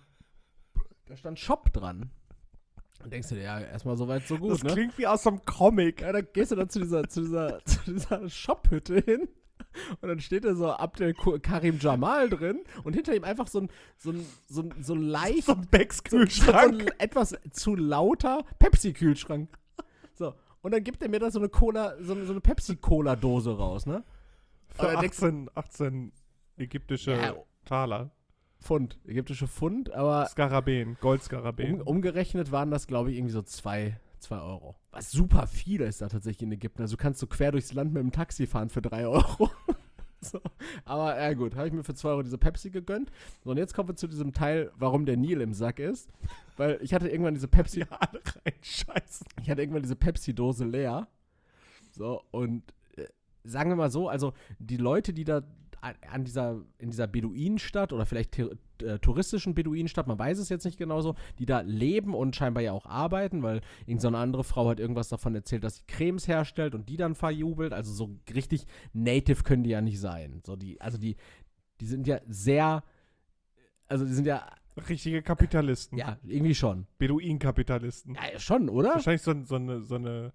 da stand Shop dran. Und denkst du dir, ja, erstmal so weit, so gut, Das ne? klingt wie aus so einem Comic. Ja, dann gehst du dann zu dieser, zu dieser, zu dieser Shop-Hütte hin und dann steht da so Abdel Ku- Karim Jamal drin und hinter ihm einfach so ein, so ein, so ein, so leicht, So ein so, so Becks-Kühlschrank. ein etwas zu lauter Pepsi-Kühlschrank. So, und dann gibt er mir da so eine Cola, so, eine- so eine Pepsi-Cola-Dose raus, ne? Für Aber denkst- achtzehn, achtzehn ägyptische Ja. Taler. Pfund, ägyptische Pfund, aber Skarabäen, Goldskarabäen. Um, umgerechnet waren das, glaube ich, irgendwie so zwei, zwei Euro. Was super viel ist da tatsächlich in Ägypten. Also du kannst so quer durchs Land mit dem Taxi fahren für drei Euro. So. Aber ja gut, habe ich mir für zwei Euro diese Pepsi gegönnt. So, und jetzt kommen wir zu diesem Teil, warum der Nil im Sack ist. Weil ich hatte irgendwann diese Pepsi, Ja, alle reinscheißen. ich hatte irgendwann diese Pepsi-Dose leer. So, und äh, sagen wir mal so, also die Leute, die da an, an dieser, in dieser Beduinenstadt oder vielleicht te- äh, touristischen Beduinenstadt, man weiß es jetzt nicht genau so, die da leben und scheinbar ja auch arbeiten, weil irgend so eine andere Frau hat irgendwas davon erzählt, dass sie Cremes herstellt und die dann verjubelt. Also so richtig native können die ja nicht sein. So die, also die, die sind ja sehr, also die sind ja, Richtige Kapitalisten. ja, irgendwie schon. Beduinenkapitalisten. Ja, schon, oder? Wahrscheinlich so, so, eine, so eine.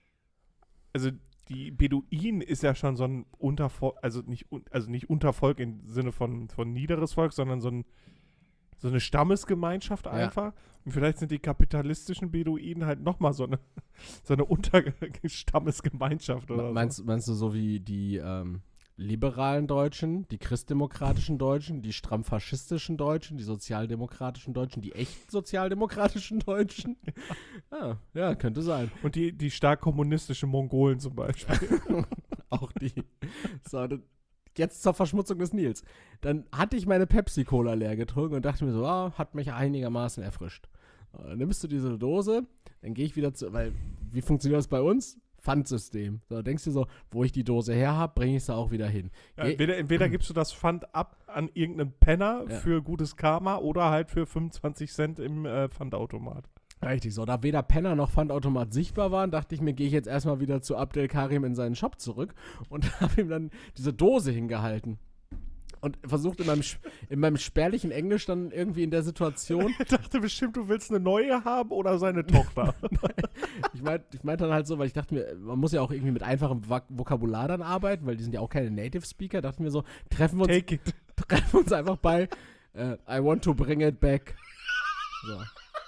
Also, die Beduinen ist ja schon so ein Untervolk, also nicht, un- also nicht Untervolk im Sinne von, von niederes Volk, sondern so, ein, so eine Stammesgemeinschaft Ja. einfach. Und vielleicht sind die kapitalistischen Beduinen halt nochmal so eine, so eine Unterstammesgemeinschaft oder Meinst, meinst du so wie die, ähm, liberalen Deutschen, die christdemokratischen Deutschen, die stramm faschistischen Deutschen, die sozialdemokratischen Deutschen, die echt sozialdemokratischen Deutschen. Ah, ja, könnte sein. Und die, die stark kommunistischen Mongolen zum Beispiel. Auch die. So, dann, jetzt zur Verschmutzung des Nils. Dann hatte ich meine Pepsi-Cola leer getrunken und dachte mir so, ah, hat mich einigermaßen erfrischt. Dann nimmst du diese Dose, dann gehe ich wieder zu, weil, wie funktioniert das bei uns? Pfandsystem. So, denkst du so, wo ich die Dose her habe, bringe ich sie auch wieder hin. Ja, entweder, entweder gibst du das Pfand ab an irgendeinen Penner Ja. für gutes Karma oder halt für fünfundzwanzig Cent im äh, Pfandautomat. Richtig, so, da weder Penner noch Pfandautomat sichtbar waren, dachte ich mir, gehe ich jetzt erstmal wieder zu Abdel Karim in seinen Shop zurück und habe ihm dann diese Dose hingehalten. Und versucht in meinem, Sch- in meinem spärlichen Englisch dann irgendwie in der Situation, Er dachte bestimmt, du willst eine neue haben oder seine Tochter. ich meinte ich meint dann halt so, weil ich dachte mir, man muss ja auch irgendwie mit einfachem Vok- Vokabular dann arbeiten, weil die sind ja auch keine Native Speaker, dachte mir so, treffen wir uns, Take it. treffen wir uns einfach bei äh, I want to bring it back. So.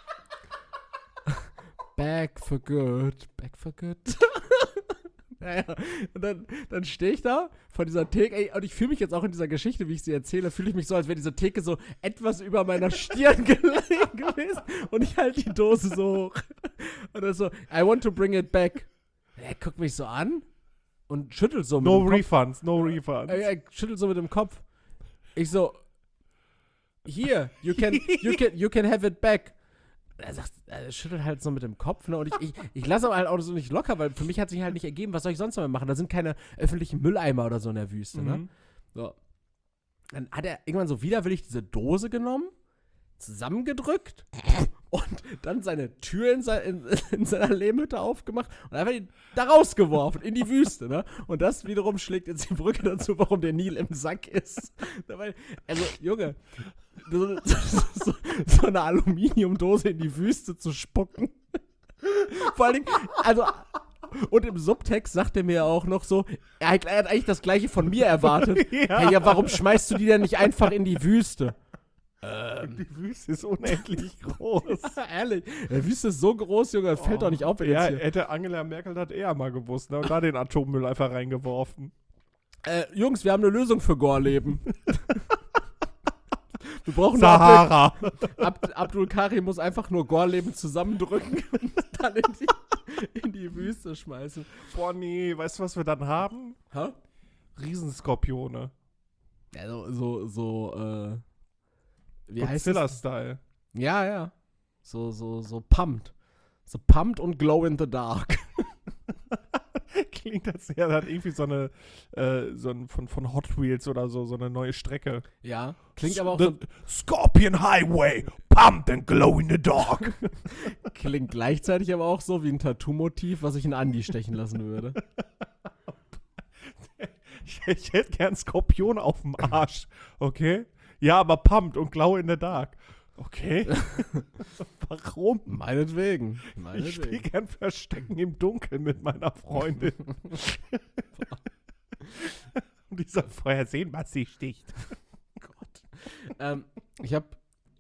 Back for good, back for good. Naja, und dann, dann stehe ich da vor dieser Theke, ey, und ich fühle mich jetzt auch in dieser Geschichte, wie ich sie erzähle, fühle ich mich so, als wäre diese Theke so etwas über meiner Stirn gelegen gewesen und ich halte die Dose so hoch. Und dann so, I want to bring it back. Er guckt mich so an und schüttelt so mit No dem Kopf. refunds, no refunds. Er, er schüttelt so mit dem Kopf. Ich so, here, you can, you can, you can have it back. Er sagt, er schüttelt halt so mit dem Kopf, ne? Und ich, ich, ich lasse aber halt auch so nicht locker, weil für mich hat sich halt nicht ergeben, was soll ich sonst noch mehr machen? Da sind keine öffentlichen Mülleimer oder so in der Wüste, ne? Mhm. So. Dann hat er irgendwann so widerwillig diese Dose genommen, zusammengedrückt und dann seine Tür in, sein, in, in seiner Lehmhütte aufgemacht und einfach ihn da rausgeworfen in die Wüste, ne? Und das wiederum schlägt jetzt die Brücke dazu, warum der Nil im Sack ist. Weil, also, Junge, so, so, so eine Aluminiumdose in die Wüste zu spucken. Vor allen Dingen, also, und im Subtext sagt er mir auch noch so, er hat, er hat eigentlich das Gleiche von mir erwartet. Ja. Hey, ja, warum schmeißt du die denn nicht einfach in die Wüste? Ähm, Die Wüste ist unendlich groß. ehrlich, die Wüste ist so groß, Junge, das fällt doch nicht auf. Wenn Ja, jetzt hier. hätte Angela Merkel das eher mal gewusst, ne? Und da den Atommüll einfach reingeworfen. Äh, Jungs, wir haben eine Lösung für Gorleben. Wir brauchen nur Abdul, Sahara. Ab, Abdul Karim muss einfach nur Gorleben zusammendrücken und dann in die, in die Wüste schmeißen. Boah, nee, weißt du, was wir dann haben? Hä? Riesenskorpione. Ja, so, so, so, äh, wie heißt das? Godzilla-Style. Ja, ja. So, so, so pumped. So pumped und glow in the dark. Klingt, als wäre das irgendwie so eine, äh, so ein, von, von Hot Wheels oder so, so eine neue Strecke. Ja. Klingt aber auch The so, Scorpion Highway, pumped and glow in the dark. klingt gleichzeitig aber auch so wie ein Tattoo-Motiv, was ich in Andi stechen lassen würde. Ich, ich hätte gern Skorpion auf dem Arsch, okay? Ja, aber pumped und glow in the dark. Okay. Warum? Meinetwegen. Ich spiele gern Verstecken im Dunkeln mit meiner Freundin. Und die soll vorher sehen, was sie sticht. Gott. Ähm, ich hab,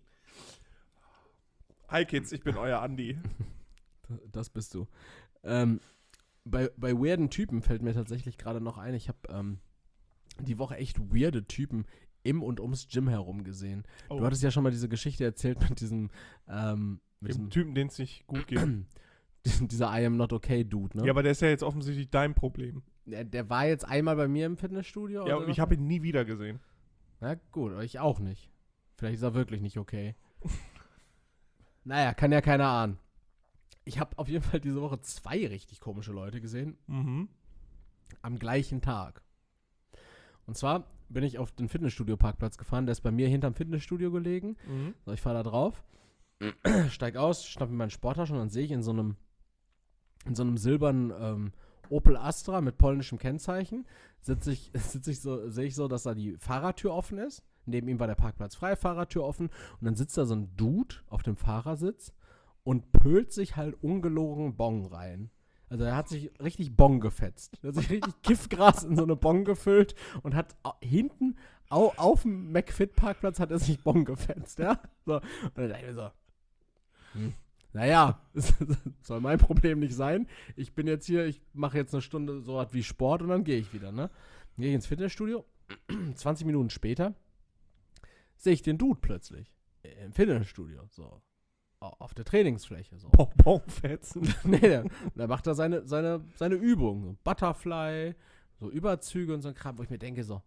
Hi Kids, ich bin euer Andi. das bist du. Ähm, bei, bei weirden Typen fällt mir tatsächlich gerade noch ein, ich habe ähm, die Woche echt weirde Typen im und ums Gym herum gesehen. Oh. Du hattest ja schon mal diese Geschichte erzählt mit diesem, ähm, mit Dem diesem Typen, den es nicht gut geht. diesen- dieser I am not okay Dude, ne? Ja, aber der ist ja jetzt offensichtlich dein Problem. Der, der war jetzt einmal bei mir im Fitnessstudio. Ja, oder und ich was? habe ihn nie wieder gesehen. Na gut, aber ich auch nicht. Vielleicht ist er wirklich nicht okay. Naja, kann ja keiner ahnen. Ich habe auf jeden Fall diese Woche zwei richtig komische Leute gesehen. Mhm. Am gleichen Tag. Und zwar bin ich auf den Fitnessstudio-Parkplatz gefahren. Der ist bei mir hinterm Fitnessstudio gelegen. Mhm. So, ich fahre da drauf, steig aus, schnapp mir meinen Sporttasche und dann sehe ich in so einem in so einem silbernen ähm, Opel Astra mit polnischem Kennzeichen, sitze ich, sitz ich so, sehe ich so, dass da die Fahrertür offen ist. Neben ihm war der Parkplatz frei, Fahrertür offen. Und dann sitzt da so ein Dude auf dem Fahrersitz und pölt sich halt ungelogen Bong rein. Also er hat sich richtig Bong gefetzt. Er hat sich richtig Kiffgras in so eine Bong gefüllt und hat au- hinten au, auf dem McFit-Parkplatz hat er sich Bong gefetzt, ja? So. Und dann dachte ich mir so, hm, naja, soll mein Problem nicht sein. Ich bin jetzt hier, ich mache jetzt eine Stunde so was wie Sport und dann gehe ich wieder, ne? Gehe ich ins Fitnessstudio, zwanzig Minuten später sehe ich den Dude plötzlich im Fitnessstudio, so auf der Trainingsfläche. So. Bonbonfetzen. nee, der, der macht da seine, seine, seine Übungen, so Butterfly, so Überzüge und so ein Kram, wo ich mir denke so,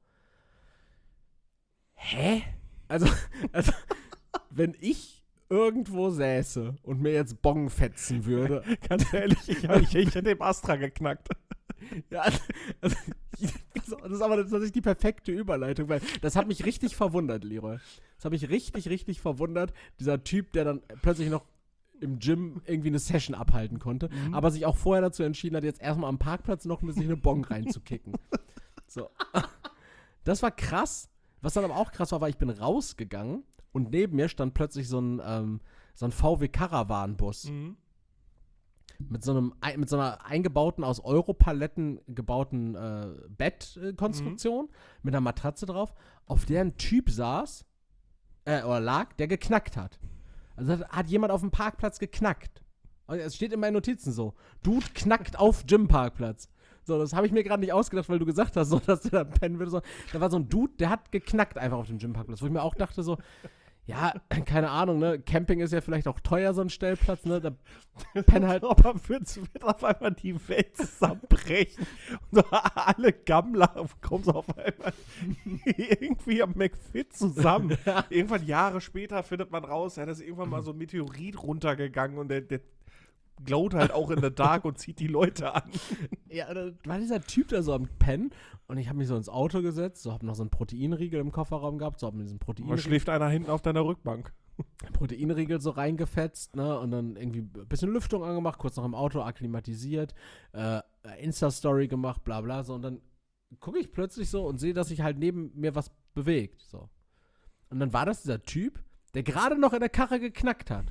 hä? Also, also wenn ich irgendwo säße und mir jetzt Bong fetzen würde. Ganz ehrlich, ich, ich, ich hätte dem Astra geknackt. Ja, also, also, das ist aber tatsächlich die perfekte Überleitung, weil das hat mich richtig verwundert, Leroy. Das hat mich richtig, richtig verwundert. Dieser Typ, der dann plötzlich noch im Gym irgendwie eine Session abhalten konnte, mhm. aber sich auch vorher dazu entschieden hat, jetzt erstmal am Parkplatz noch mit sich eine Bong reinzukicken. So. Das war krass. Was dann aber auch krass war, war, ich bin rausgegangen und neben mir stand plötzlich so ein, ähm, so ein V W-Caravan-Bus. Mhm. Mit so, einem, mit so einer eingebauten, aus Europaletten gebauten äh, Bettkonstruktion, mhm. mit einer Matratze drauf, auf der ein Typ saß, äh, oder lag, der geknackt hat. Also hat, hat jemand auf dem Parkplatz geknackt. Es steht in meinen Notizen so, Dude knackt auf Gymparkplatz. So, das habe ich mir gerade nicht ausgedacht, weil du gesagt hast, so, dass der da pennen würde. So. Da war so ein Dude, der hat geknackt einfach auf dem Gymparkplatz, wo ich mir auch dachte so, ja, keine Ahnung, ne, Camping ist ja vielleicht auch teuer, so ein Stellplatz, ne, da pennen halt. Aber wird, wird auf einmal die Welt zusammenbrechen und so alle Gammler kommen so auf einmal irgendwie am McFit zusammen. Ja. Irgendwann Jahre später findet man raus, ja, da ist irgendwann mal so ein Meteorit runtergegangen und der, der glowt halt auch in the dark und zieht die Leute an. Ja, da war dieser Typ da so am Pennen und ich habe mich so ins Auto gesetzt, so habe noch so einen Proteinriegel im Kofferraum gehabt, so habe mir diesen Proteinriegel. Da schläft einer hinten auf deiner Rückbank. Proteinriegel so reingefetzt, ne, und dann irgendwie ein bisschen Lüftung angemacht, kurz noch im Auto akklimatisiert, äh, Insta-Story gemacht, bla bla, so, und dann gucke ich plötzlich so und sehe, dass sich halt neben mir was bewegt, so. Und dann war das dieser Typ, der gerade noch in der Karre geknackt hat.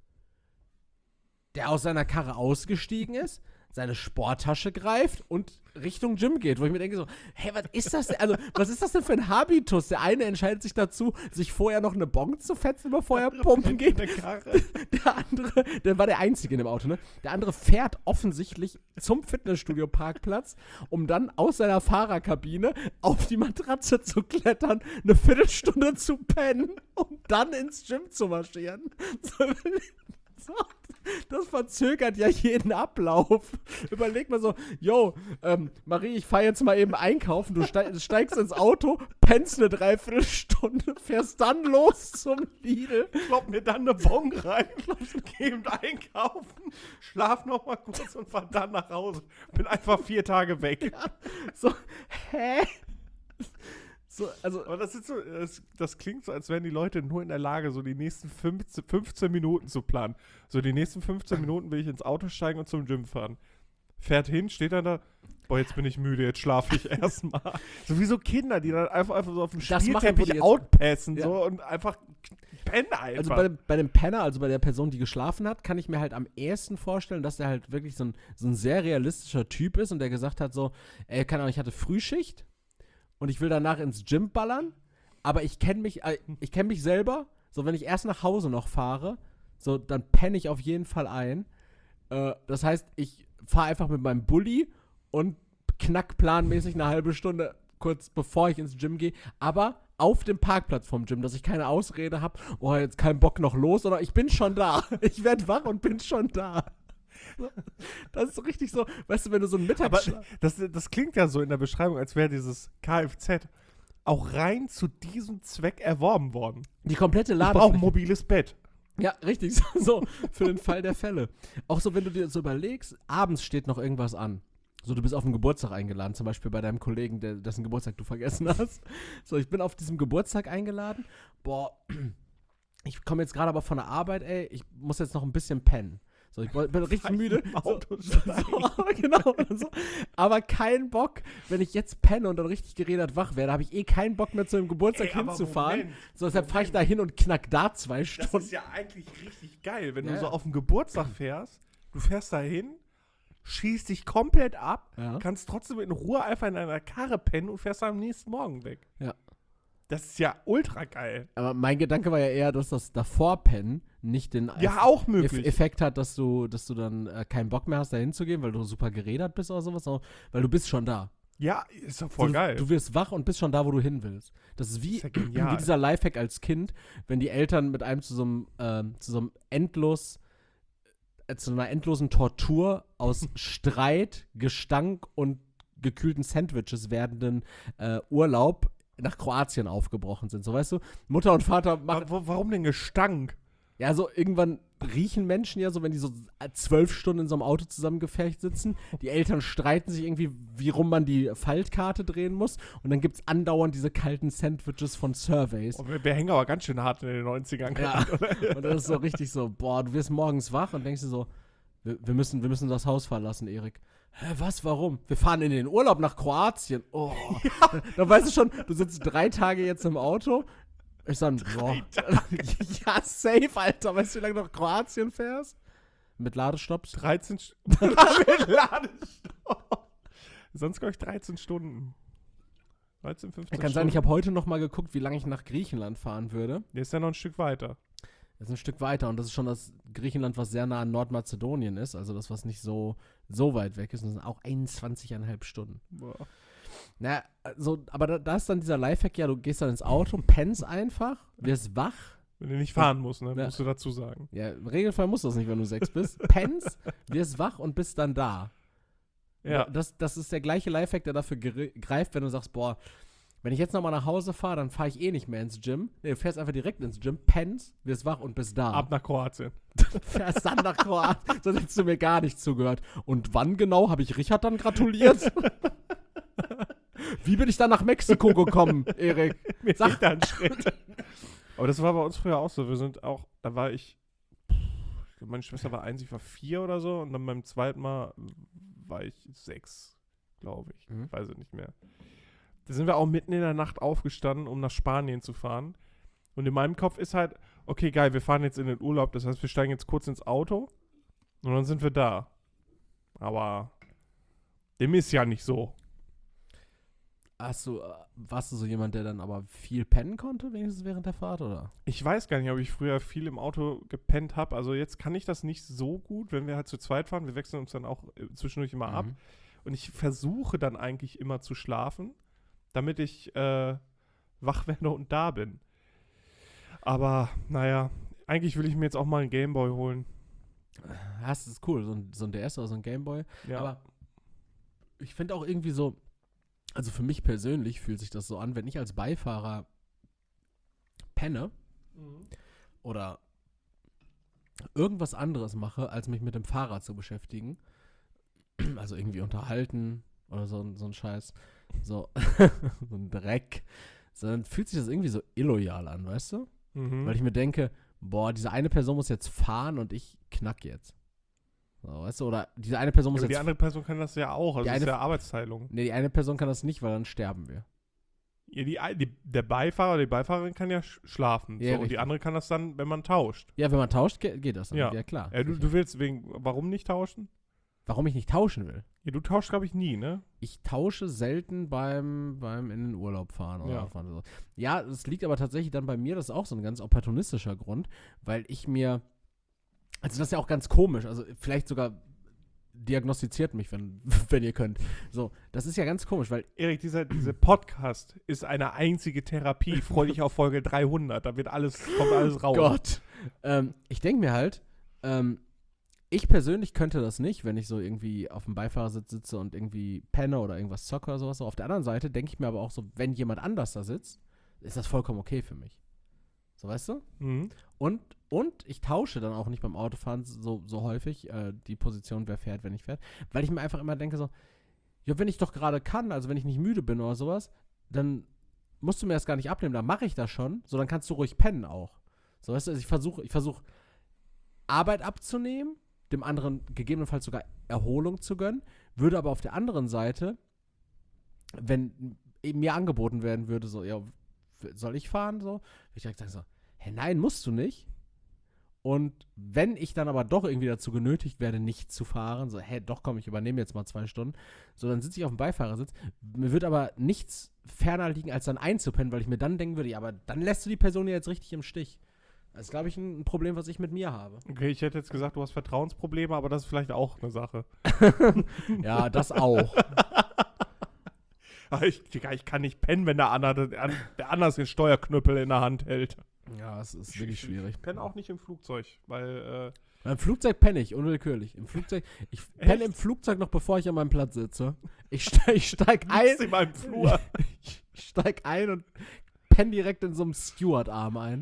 Der aus seiner Karre ausgestiegen ist, seine Sporttasche greift und Richtung Gym geht, wo ich mir denke so, hey, was ist das denn? Also, was ist das denn für ein Habitus? Der eine entscheidet sich dazu, sich vorher noch eine Bong zu fetzen, bevor er pumpen geht. Der andere, der war der Einzige in dem Auto, ne? Der andere fährt offensichtlich zum Fitnessstudio-Parkplatz, um dann aus seiner Fahrerkabine auf die Matratze zu klettern, eine Viertelstunde zu pennen und dann ins Gym zu marschieren. So, so. Das verzögert ja jeden Ablauf. Überleg mal so, yo, ähm, Marie, ich fahr jetzt mal eben einkaufen, du steig, steigst ins Auto, pennst eine Dreiviertelstunde, fährst dann los zum Lidl. Klopp mir dann eine Bong rein, geh eben einkaufen, schlaf noch mal kurz und fahr dann nach Hause. Bin einfach vier Tage weg. Ja, so, hä? So, also, aber das, ist so, das, das klingt so, als wären die Leute nur in der Lage, so die nächsten fünfzehn, fünfzehn Minuten zu planen. So die nächsten fünfzehn Minuten will ich ins Auto steigen und zum Gym fahren. Fährt hin, steht dann da, boah, jetzt bin ich müde, jetzt schlafe ich erstmal. So wie so Kinder, die dann einfach, einfach so auf dem Spielteppich outpassen, ja. So, und einfach pennen einfach. Also bei, bei dem Penner, also bei der Person, die geschlafen hat, kann ich mir halt am ehesten vorstellen, dass der halt wirklich so ein, so ein sehr realistischer Typ ist und der gesagt hat so, ey, keine Ahnung, ich hatte Frühschicht und ich will danach ins Gym ballern, aber ich kenne mich, äh, ich kenne mich selber, so wenn ich erst nach Hause noch fahre, so dann penne ich auf jeden Fall ein. Äh, das heißt, ich fahre einfach mit meinem Bulli und knack planmäßig eine halbe Stunde kurz bevor ich ins Gym gehe, aber auf dem Parkplatz vom Gym, dass ich keine Ausrede habe, oh, jetzt kein Bock noch los, oder ich bin schon da. Ich werde wach und bin schon da. Das ist so richtig so, weißt du, wenn du so ein Mittagsschlaf... Aber das, das klingt ja so in der Beschreibung, als wäre dieses Kfz auch rein zu diesem Zweck erworben worden. Die komplette Ladefläche. Ich brauche ein mobiles Bett. Ja, richtig, so, so, für den Fall der Fälle. Auch so, wenn du dir so überlegst, abends steht noch irgendwas an. So, du bist auf einen Geburtstag eingeladen, zum Beispiel bei deinem Kollegen, der, dessen Geburtstag du vergessen hast. So, ich bin auf diesem Geburtstag eingeladen. Boah, ich komme jetzt gerade aber von der Arbeit, ey, ich muss jetzt noch ein bisschen pennen. So, ich bin richtig müde. So, so, genau. So. Aber kein Bock, wenn ich jetzt penne und dann richtig geredet wach werde, habe ich eh keinen Bock mehr zu dem Geburtstag Ey, hinzufahren. Moment, so, deshalb fahre ich da hin und knack da zwei Stunden. Das ist ja eigentlich richtig geil, wenn ja, du so auf den Geburtstag fährst, du fährst da hin, schießt dich komplett ab, ja. Kannst trotzdem in Ruhe einfach in einer Karre pennen und fährst dann am nächsten Morgen weg. Ja. Das ist ja ultra geil. Aber mein Gedanke war ja eher, dass das davor Pennen nicht den ja, Eff- auch möglich. Effekt hat, dass du, dass du dann äh, keinen Bock mehr hast, da hinzugehen, weil du super gerädert bist oder sowas, weil du bist schon da. Ja, ist doch voll so, geil. Du, du wirst wach und bist schon da, wo du hin willst. Das ist wie, ist ja genial. wie dieser Lifehack als Kind, wenn die Eltern mit einem zu so einem, ähm, zu so einem endlos, äh, zu einer endlosen Tortur aus Streit, Gestank und gekühlten Sandwiches werdenden äh, Urlaub nach Kroatien aufgebrochen sind. So, weißt du, Mutter und Vater machen. Wa- Warum denn Gestank? Ja, so irgendwann riechen Menschen ja so, wenn die so zwölf Stunden in so einem Auto zusammengefercht sitzen. Die Eltern streiten sich irgendwie, wie rum man die Faltkarte drehen muss. Und dann gibt es andauernd diese kalten Sandwiches von Surveys. Oh, wir, wir hängen aber ganz schön hart in den neunzigern. Ja, Oder? und das ist so richtig so, boah, du wirst morgens wach und denkst dir so, wir, wir, müssen, wir müssen das Haus verlassen, Erik. Hä, was, warum? Wir fahren in den Urlaub nach Kroatien. Oh. Ja. Dann weißt du schon, du sitzt drei Tage jetzt im Auto. Ich sag, boah. Ja, safe, Alter. Weißt du, wie lange du nach Kroatien fährst? Mit Ladestopps? dreizehn Stunden. Mit Ladestopp. Sonst glaube ich dreizehn Stunden. dreizehn, fünfzehn Ja, kann sein, ich habe heute noch mal geguckt, wie lange ich nach Griechenland fahren würde. Der ist ja noch ein Stück weiter. Das ist ein Stück weiter und das ist schon das Griechenland, was sehr nah an Nordmazedonien ist. Also das, was nicht so, so weit weg ist. Und das sind auch einundzwanzig Komma fünf Stunden. Boah. Naja, also, aber da, da ist dann dieser Lifehack, ja, du gehst dann ins Auto, pennst einfach, wirst wach. Wenn du nicht fahren musst, ne, Ja. musst du dazu sagen. Ja, im Regelfall musst du das nicht, wenn du sechs bist. Pennst, wirst wach und bist dann da. Ja. Das, das ist der gleiche Lifehack, der dafür gere- greift, wenn du sagst, boah, wenn ich jetzt nochmal nach Hause fahre, dann fahre ich eh nicht mehr ins Gym. Nee, du fährst einfach direkt ins Gym, pennst, wirst wach und bist da. Ab nach Kroatien. Fährst dann nach Kroatien. So hättest du mir gar nicht zugehört. Und wann genau habe ich Richard dann gratuliert? Wie bin ich dann nach Mexiko gekommen, Erik? Mir Sag- fehlt da ein Schritt. Aber das war bei uns früher auch so. Wir sind auch, da war ich, meine Schwester war eins, ich war vier oder so. Und dann beim zweiten Mal war ich sechs, glaube ich. Mhm. Weiß ich nicht mehr. Da sind wir auch mitten in der Nacht aufgestanden, um nach Spanien zu fahren. Und in meinem Kopf ist halt, okay, geil, wir fahren jetzt in den Urlaub. Das heißt, wir steigen jetzt kurz ins Auto und dann sind wir da. Aber dem ist ja nicht so. Hast du, äh, warst du so jemand, der dann aber viel pennen konnte, wenigstens während der Fahrt, oder? Ich weiß gar nicht, ob ich früher viel im Auto gepennt habe. Also jetzt kann ich das nicht so gut, wenn wir halt zu zweit fahren. Wir wechseln uns dann auch äh, zwischendurch immer ab. Mhm. Und ich versuche dann eigentlich immer zu schlafen, damit ich äh, wach werde und da bin. Aber naja, eigentlich will ich mir jetzt auch mal einen Gameboy holen. Ja, das ist cool, so ein, so ein D S oder so ein Gameboy. Ja. Aber ich finde auch irgendwie so, also für mich persönlich fühlt sich das so an, wenn ich als Beifahrer penne Mhm. oder irgendwas anderes mache, als mich mit dem Fahrrad zu beschäftigen, also irgendwie unterhalten oder so, so ein Scheiß, so, so ein Dreck, sondern fühlt sich das irgendwie so illoyal an, weißt du? Mhm. Weil ich mir denke, boah, diese eine Person muss jetzt fahren und ich knack jetzt. So, weißt du, oder diese eine Person muss Aber die jetzt. andere Person kann das ja auch. Also Die das ist eine- ja Arbeitsteilung. Nee, die eine Person kann das nicht, weil dann sterben wir. Ja, die, die, der Beifahrer, die Beifahrerin kann ja sch schlafen. Ja, so, und die richtig. andere kann das dann, wenn man tauscht. Ja, wenn man tauscht, ge geht das dann. Ja. Ja, klar. Ja, du, sicher. du willst wegen, warum nicht tauschen? Warum ich nicht tauschen will? Ja, du tauschst, glaube ich, nie, ne? Ich tausche selten beim, beim in den Urlaub fahren oder Ja. Radfahren oder so. Ja, es liegt aber tatsächlich dann bei mir, das ist auch so ein ganz opportunistischer Grund, weil ich mir, also das ist ja auch ganz komisch, also vielleicht sogar diagnostiziert mich, wenn, wenn ihr könnt. So, das ist ja ganz komisch, weil Erik, dieser, dieser Podcast ist eine einzige Therapie. Freu dich auf Folge dreihundert. Da wird alles, kommt alles raus. Gott. Ähm, ich denke mir halt, ähm, ich persönlich könnte das nicht, wenn ich so irgendwie auf dem Beifahrersitz sitze und irgendwie penne oder irgendwas zocke oder sowas. So, auf der anderen Seite denke ich mir aber auch so, wenn jemand anders da sitzt, ist das vollkommen okay für mich. So, weißt du? Mhm. Und, und ich tausche dann auch nicht beim Autofahren so, so häufig äh, die Position, wer fährt, wenn ich fährt. Weil ich mir einfach immer denke so, ja, wenn ich doch gerade kann, also wenn ich nicht müde bin oder sowas, dann musst du mir das gar nicht abnehmen, dann mache ich das schon, so dann kannst du ruhig pennen auch. So, weißt du, also ich versuche ich versuch, Arbeit abzunehmen, dem anderen gegebenenfalls sogar Erholung zu gönnen, würde aber auf der anderen Seite, wenn mir angeboten werden würde, so, ja, soll ich fahren, so, würde ich direkt sagen so, hä, nein, musst du nicht. Und wenn ich dann aber doch irgendwie dazu genötigt werde, nicht zu fahren, so, hä, doch komm, ich übernehme jetzt mal zwei Stunden, so, dann sitze ich auf dem Beifahrersitz, mir wird aber nichts ferner liegen, als dann einzupennen, weil ich mir dann denken würde, ja, aber dann lässt du die Person ja jetzt richtig im Stich. Das ist, glaube ich, ein, ein Problem, was ich mit mir habe. Okay, ich hätte jetzt gesagt, du hast Vertrauensprobleme, aber das ist vielleicht auch eine Sache. Ja, das auch. Ich, ich kann nicht pennen, wenn der, Anna, der, der anders den Steuerknüppel in der Hand hält. Ja, es ist wirklich schwierig. Ich penne auch nicht im Flugzeug, weil, äh, Im Flugzeug penne ich, unwillkürlich. Im Flugzeug, ich penne im Flugzeug noch, bevor ich an meinem Platz sitze. Ich, ste ich steig ein. in meinem Flur. Ich steig ein und penne direkt in so einem Steward-Arm ein.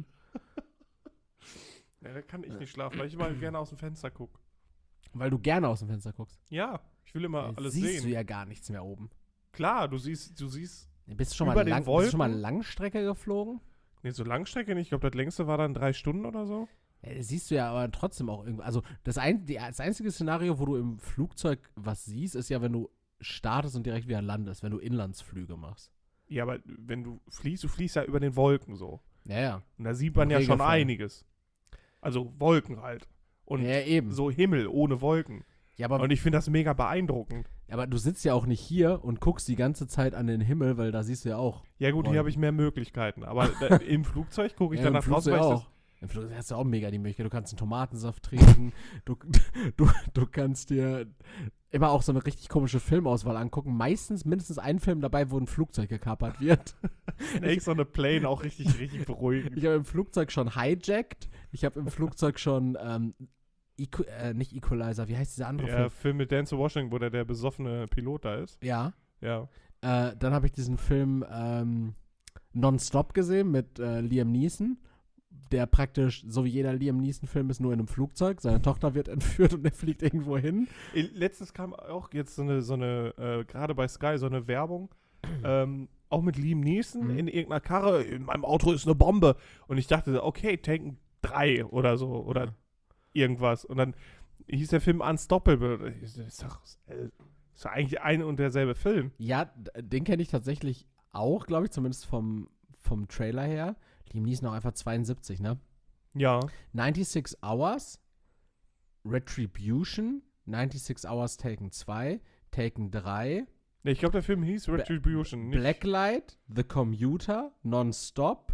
Ja, da kann ich nicht schlafen, weil ich immer gerne aus dem Fenster gucke. Weil du gerne aus dem Fenster guckst. Ja, ich will immer Ja, alles siehst sehen. du ja gar nichts mehr oben. Klar, du siehst, du siehst, Bist du schon, Über mal, den lang, bist Wolken? du schon mal Langstrecke geflogen? nee, so Langstrecke nicht. Ich glaube, das längste war dann drei Stunden oder so. Ja, das siehst du ja aber trotzdem auch irgendwie. Also das, ein, die, das einzige Szenario, wo du im Flugzeug was siehst, ist ja, wenn du startest und direkt wieder landest, wenn du Inlandsflüge machst. Ja, aber wenn du fliegst, du fliegst ja über den Wolken so. Ja, ja. Und da sieht man Im ja schon Regelfall. einiges. Also Wolken halt. Und ja, eben. so Himmel ohne Wolken. Ja, aber, Und ich finde das mega beeindruckend. aber du sitzt ja auch nicht hier und guckst die ganze Zeit an den Himmel, weil da siehst du ja auch. Ja gut, Wolken. hier habe ich mehr Möglichkeiten. Aber da, im Flugzeug gucke ich Ja, dann im nach draußen, Flugzeug weil ich auch. Im Flugzeug hast du auch mega die Möglichkeit. Du kannst einen Tomatensaft trinken. du, du, du kannst dir immer auch so eine richtig komische Filmauswahl angucken. Meistens mindestens ein Film dabei, wo ein Flugzeug gekapert wird. das echt so eine Plane auch richtig, richtig beruhigend. Ich habe im Flugzeug schon hijacked. Ich habe im Flugzeug schon, ähm, Equ äh, nicht Equalizer, wie heißt dieser andere Der Film? Film mit Denzel Washington, wo der, der besoffene Pilot da ist. Ja. Ja. Äh, dann habe ich diesen Film ähm, Nonstop gesehen mit äh, Liam Neeson, der praktisch, so wie jeder Liam Neeson-Film ist, nur in einem Flugzeug. Seine Tochter wird entführt und er fliegt irgendwo hin. Letztens kam auch jetzt so eine, so eine äh, gerade bei Sky, so eine Werbung, ähm, auch mit Liam Neeson Mhm. in irgendeiner Karre, in meinem Auto ist eine Bombe. Und ich dachte, okay, Taken drei oder so, oder irgendwas. Und dann hieß der Film Unstoppable. Ich, ist, doch, äh, ist doch eigentlich ein und derselbe Film. Ja, d- den kenne ich tatsächlich auch, glaube ich, zumindest vom, vom Trailer her. Liam Neeson auch einfach zweiundsiebzig, ne? Ja. sechsundneunzig Hours, Retribution, sechsundneunzig Hours Taken zwei, Taken drei, Nee, ich glaube, der Film hieß Retribution. Nicht, Blacklight, The Commuter, Nonstop,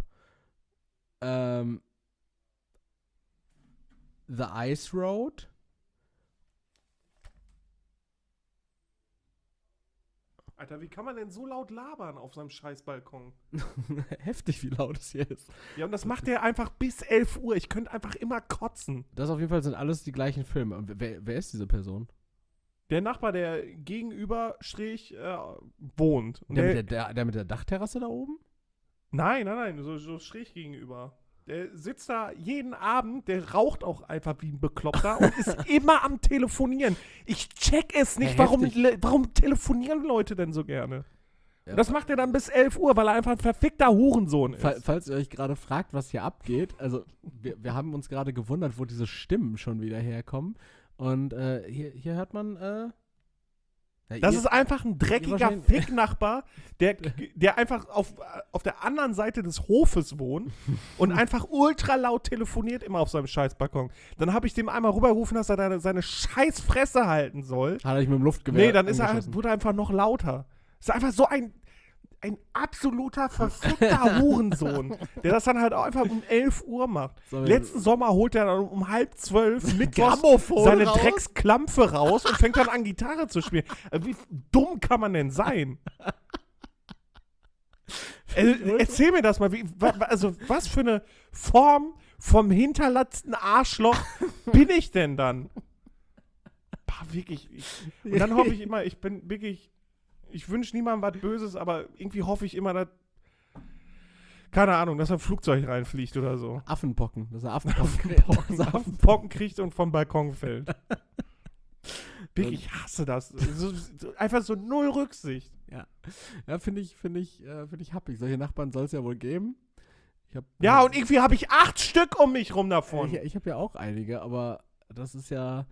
ähm, The Ice Road. Alter, wie kann man denn so laut labern auf seinem scheiß Balkon? Heftig, wie laut es hier ist. Ja, und das macht er einfach bis elf Uhr. Ich könnte einfach immer kotzen. Das auf jeden Fall sind alles die gleichen Filme. Und wer, wer ist diese Person? Der Nachbar, der gegenüber Strich äh, wohnt. Und Der, der, mit der, der, der mit der Dachterrasse da oben? nein, nein, nein, so, so schräg gegenüber. Der sitzt da jeden Abend, der raucht auch einfach wie ein Bekloppter und ist immer am Telefonieren. Ich check es nicht, Ja, warum, heftig. le- warum telefonieren Leute denn so gerne? Ja. Und das macht er dann bis elf Uhr, weil er einfach ein verfickter Hurensohn ist. Fall, falls ihr euch gerade fragt, was hier abgeht, also wir, wir haben uns gerade gewundert, wo diese Stimmen schon wieder herkommen. Und äh, hier, hier hört man, äh, ja, Das ihr- ist einfach ein dreckiger wahrscheinlich- Ficknachbar, der, der einfach auf, auf der anderen Seite des Hofes wohnt und einfach ultra laut telefoniert immer auf seinem scheiß Balkon. Dann habe ich dem einmal rübergerufen, dass er da seine scheiß Fresse halten soll. hat er dich mit dem Luftgewehr Nee, dann ist er, angeschossen. wurde er einfach noch lauter. Ist einfach so ein, ein absoluter verfickter Hurensohn, der das dann halt auch einfach um elf Uhr macht. So, wenn- Letzten Sommer holt er dann um halb zwölf mit Grammophon seine raus? Drecksklampfe raus und fängt dann an, Gitarre zu spielen. Äh, Wie dumm kann man denn sein? äh, erzähl mir das mal. Wie, wa, wa- also, was für eine Form vom hinterletzten Arschloch bin ich denn dann? Bah, wirklich. Ich, und dann hoffe ich immer, ich bin wirklich. Ich wünsche niemandem was Böses, aber irgendwie hoffe ich immer, dass. Keine Ahnung, dass er ein Flugzeug reinfliegt oder so. Affenpocken. Das ist eine Affenpocken. Dass er Affenpocken kriegt und vom Balkon fällt. Wirklich, ich hasse das. So, so, einfach so null Rücksicht. Ja, ja finde ich, finde ich, äh, finde ich happig. Solche Nachbarn soll es ja wohl geben. Ich hab, Ja, und irgendwie habe ich acht Stück um mich rum davon. Ich, ich habe ja auch einige, aber das ist ja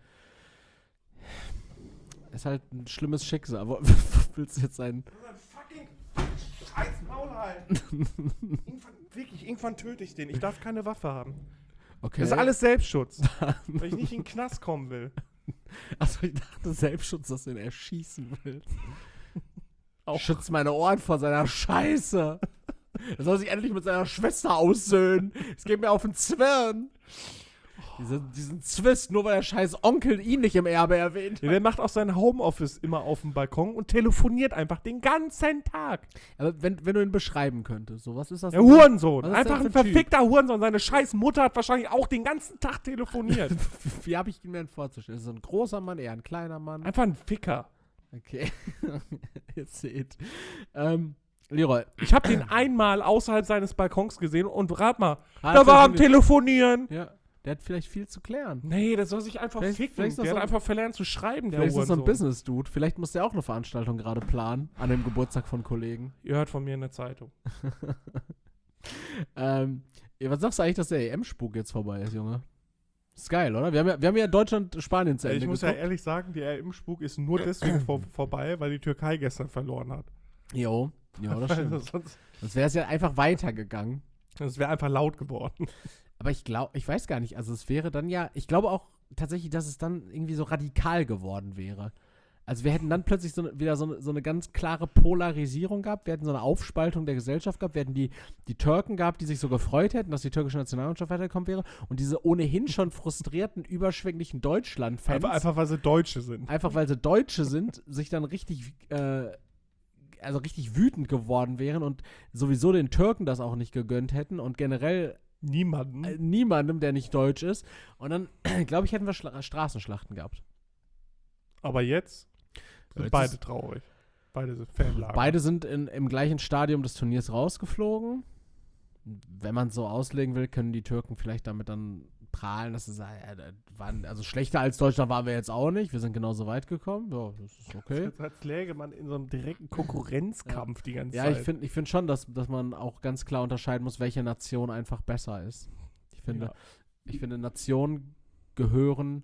ist halt ein schlimmes Schicksal. Aber willst du jetzt ein Fucking scheiß Maul halten. irgendwann, wirklich, irgendwann töte ich den. Ich darf keine Waffe haben. Okay. Das ist alles Selbstschutz. Weil ich nicht in den Knast kommen will. Achso, ich dachte Selbstschutz, dass du ihn erschießen willst. Auch. Schützt meine Ohren vor seiner Scheiße. Er soll sich endlich mit seiner Schwester aussöhnen. Es geht mir auf den Zwirn. Diesen, diesen Zwist, nur weil der scheiß Onkel ihn nicht im Erbe erwähnt. Ja, der macht auch sein Homeoffice immer auf dem Balkon und telefoniert einfach den ganzen Tag. Aber wenn, wenn du ihn beschreiben könntest, so, was ist das? Der Hurensohn. Was ist Einfach das ein für ein Typ? verfickter Hurensohn. Seine scheiß Mutter hat wahrscheinlich auch den ganzen Tag telefoniert. Wie habe ich ihn mir denn vorzustellen? Ist das so ein großer Mann, eher ein kleiner Mann? Einfach ein Ficker. Okay. Ihr seht. Ähm, Leroy. Ich habe den einmal außerhalb seines Balkons gesehen und rat mal, Hat da war am telefoniert. Telefonieren. Ja, der hat vielleicht viel zu klären. Nee, der soll sich einfach Vielleicht- ficken. vielleicht ist das Der so hat ein- einfach verlernt zu schreiben, der Vielleicht ist das so ein Hurensohn. Business-Dude. Vielleicht muss der auch eine Veranstaltung gerade planen an dem Geburtstag von Kollegen. Ihr hört von mir in der Zeitung. ähm, ja, was sagst du eigentlich, dass der E M-Spuk jetzt vorbei ist, Junge? Ist geil, oder? Wir haben ja, wir haben ja Deutschland-Spanien zu Ende Ich muss ja geguckt. ehrlich sagen, der E M-Spuk ist nur deswegen vor, vorbei, weil die Türkei gestern verloren hat. Jo, ja, das Also stimmt. sonst, Sonst wäre es ja einfach weitergegangen. das wäre einfach laut geworden. Aber ich glaube, ich weiß gar nicht, also es wäre dann ja, ich glaube auch tatsächlich, dass es dann irgendwie so radikal geworden wäre. Also wir hätten dann plötzlich so, wieder so, eine- so eine ganz klare Polarisierung gehabt, wir hätten so eine Aufspaltung der Gesellschaft gehabt, wir hätten die, die Türken gehabt, die sich so gefreut hätten, dass die türkische Nationalmannschaft weitergekommen wäre und diese ohnehin schon frustrierten, überschwänglichen Deutschland-Fans, Einfach, einfach, weil sie Deutsche sind. einfach weil sie Deutsche sind, sich dann richtig, äh, also richtig wütend geworden wären und sowieso den Türken das auch nicht gegönnt hätten und generell Niemanden. äh, niemandem, der nicht deutsch ist. Und dann, glaube ich, hätten wir Schla Straßenschlachten gehabt. Aber jetzt sind Jetzt beide ist- traurig. Beide sind Fanlager. Beide sind in, im gleichen Stadium des Turniers rausgeflogen. Wenn man es so auslegen will, können die Türken vielleicht damit dann prahlen, dass sie sagen, ja, das waren, also schlechter als Deutschland waren wir jetzt auch nicht. Wir sind genauso weit gekommen. Ja, das ist okay. Jetzt als läge man in so einem direkten Konkurrenzkampf die ganze Ja, Zeit. ich finde ich find schon, dass, dass man auch ganz klar unterscheiden muss, welche Nation einfach besser ist. Ich finde, Ja. ich finde Nationen gehören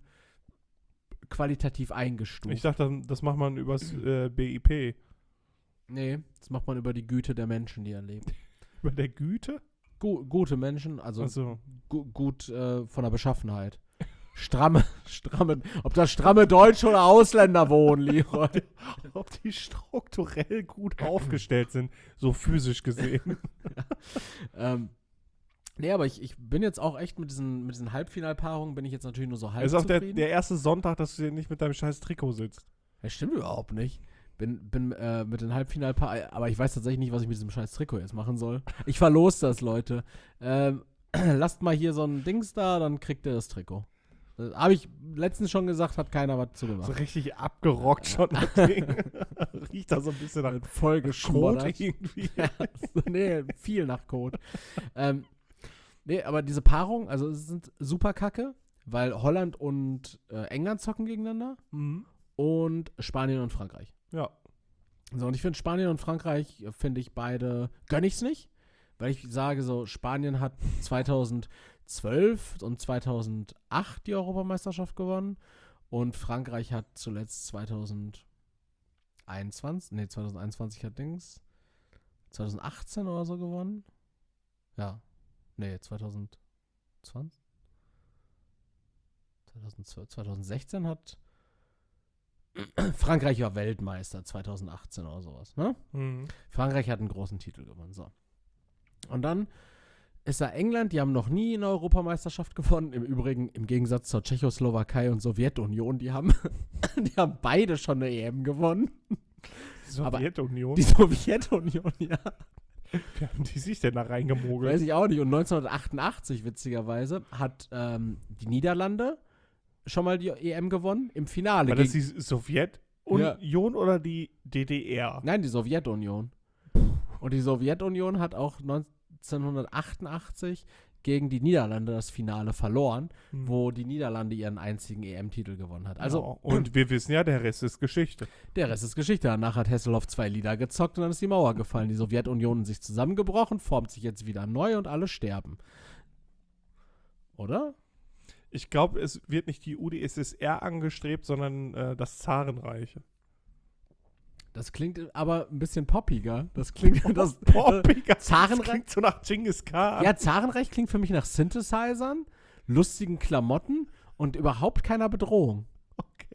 qualitativ eingestuft. Ich dachte, das macht man übers äh, B I P. Nee, das macht man über die Güte der Menschen, die er lebt. Über der Güte? Gu gute Menschen, also Also, gu gut äh, von der Beschaffenheit. Stramme, stramme, ob da stramme Deutsche oder Ausländer wohnen, Leroy. ob die strukturell gut aufgestellt sind, so physisch gesehen. ähm, nee, aber ich, ich bin jetzt auch echt mit diesen, mit diesen Halbfinalpaarungen, bin ich jetzt natürlich nur so halb Das ist auch der, zufrieden. der erste Sonntag, dass du hier nicht mit deinem scheiß Trikot sitzt. Das stimmt überhaupt nicht. Bin, bin äh, mit den Halbfinalpaarungen, aber ich weiß tatsächlich nicht, was ich mit diesem scheiß Trikot jetzt machen soll. Ich verlose das, Leute. Ähm, lasst mal hier so ein Dings da, dann kriegt ihr das Trikot. Das habe ich letztens schon gesagt, hat keiner was So zugemacht. richtig abgerockt schon, das Ding. Riecht da so ein bisschen nach Voll Kot geschmoddert. irgendwie. Ja, so, nee, viel nach Code. ähm, nee, aber diese Paarung, also es sind super kacke, weil Holland und äh, England zocken gegeneinander Mhm. und Spanien und Frankreich. Ja. So, und ich finde Spanien und Frankreich, äh, finde ich beide, gönn ich's nicht, weil ich sage so, Spanien hat zweitausendzwölf und zweitausendacht die Europameisterschaft gewonnen und Frankreich hat zuletzt zweitausendeinundzwanzig, nee, zweitausendeinundzwanzig hat Dings, zweitausendachtzehn oder so gewonnen. Ja, nee, zweitausendzwanzig? zweitausendzwölf, zweitausendsechzehn hat Frankreich war Weltmeister zweitausendachtzehn oder sowas, ne? Mhm. Frankreich hat einen großen Titel gewonnen, so. Und dann ist da England, die haben noch nie eine Europameisterschaft gewonnen. Im Übrigen, im Gegensatz zur Tschechoslowakei und Sowjetunion, die haben, die haben beide schon eine E M gewonnen. Aber- Sowjetunion. Die Sowjetunion, ja. Wie haben die sich denn da reingemogelt? Weiß ich auch nicht. Und neunzehnhundertachtundachtzig, witzigerweise, hat ähm, die Niederlande schon mal die E M gewonnen im Finale. War das gegen- die Sowjetunion oder die D D R? Nein, die Sowjetunion. Und die Sowjetunion hat auch neunzehnhundertachtundachtzig gegen die Niederlande das Finale verloren, Hm. wo die Niederlande ihren einzigen E M-Titel gewonnen hat. Also, Ja, und wir wissen ja, der Rest ist Geschichte. der Rest ist Geschichte. Danach hat Hasselhoff zwei Lieder gezockt und dann ist die Mauer gefallen. Die Sowjetunion in sich zusammengebrochen, formt sich jetzt wieder neu und alle sterben. Oder? Ich glaube, es wird nicht die U d S S R angestrebt, sondern äh, das Zarenreich. Das klingt aber ein bisschen poppiger. Das klingt. Das, Poppiger. Das Zarenreich? klingt so nach Genghis Khan. Ja, Zarenreich klingt für mich nach Synthesizern, lustigen Klamotten und überhaupt keiner Bedrohung. Okay.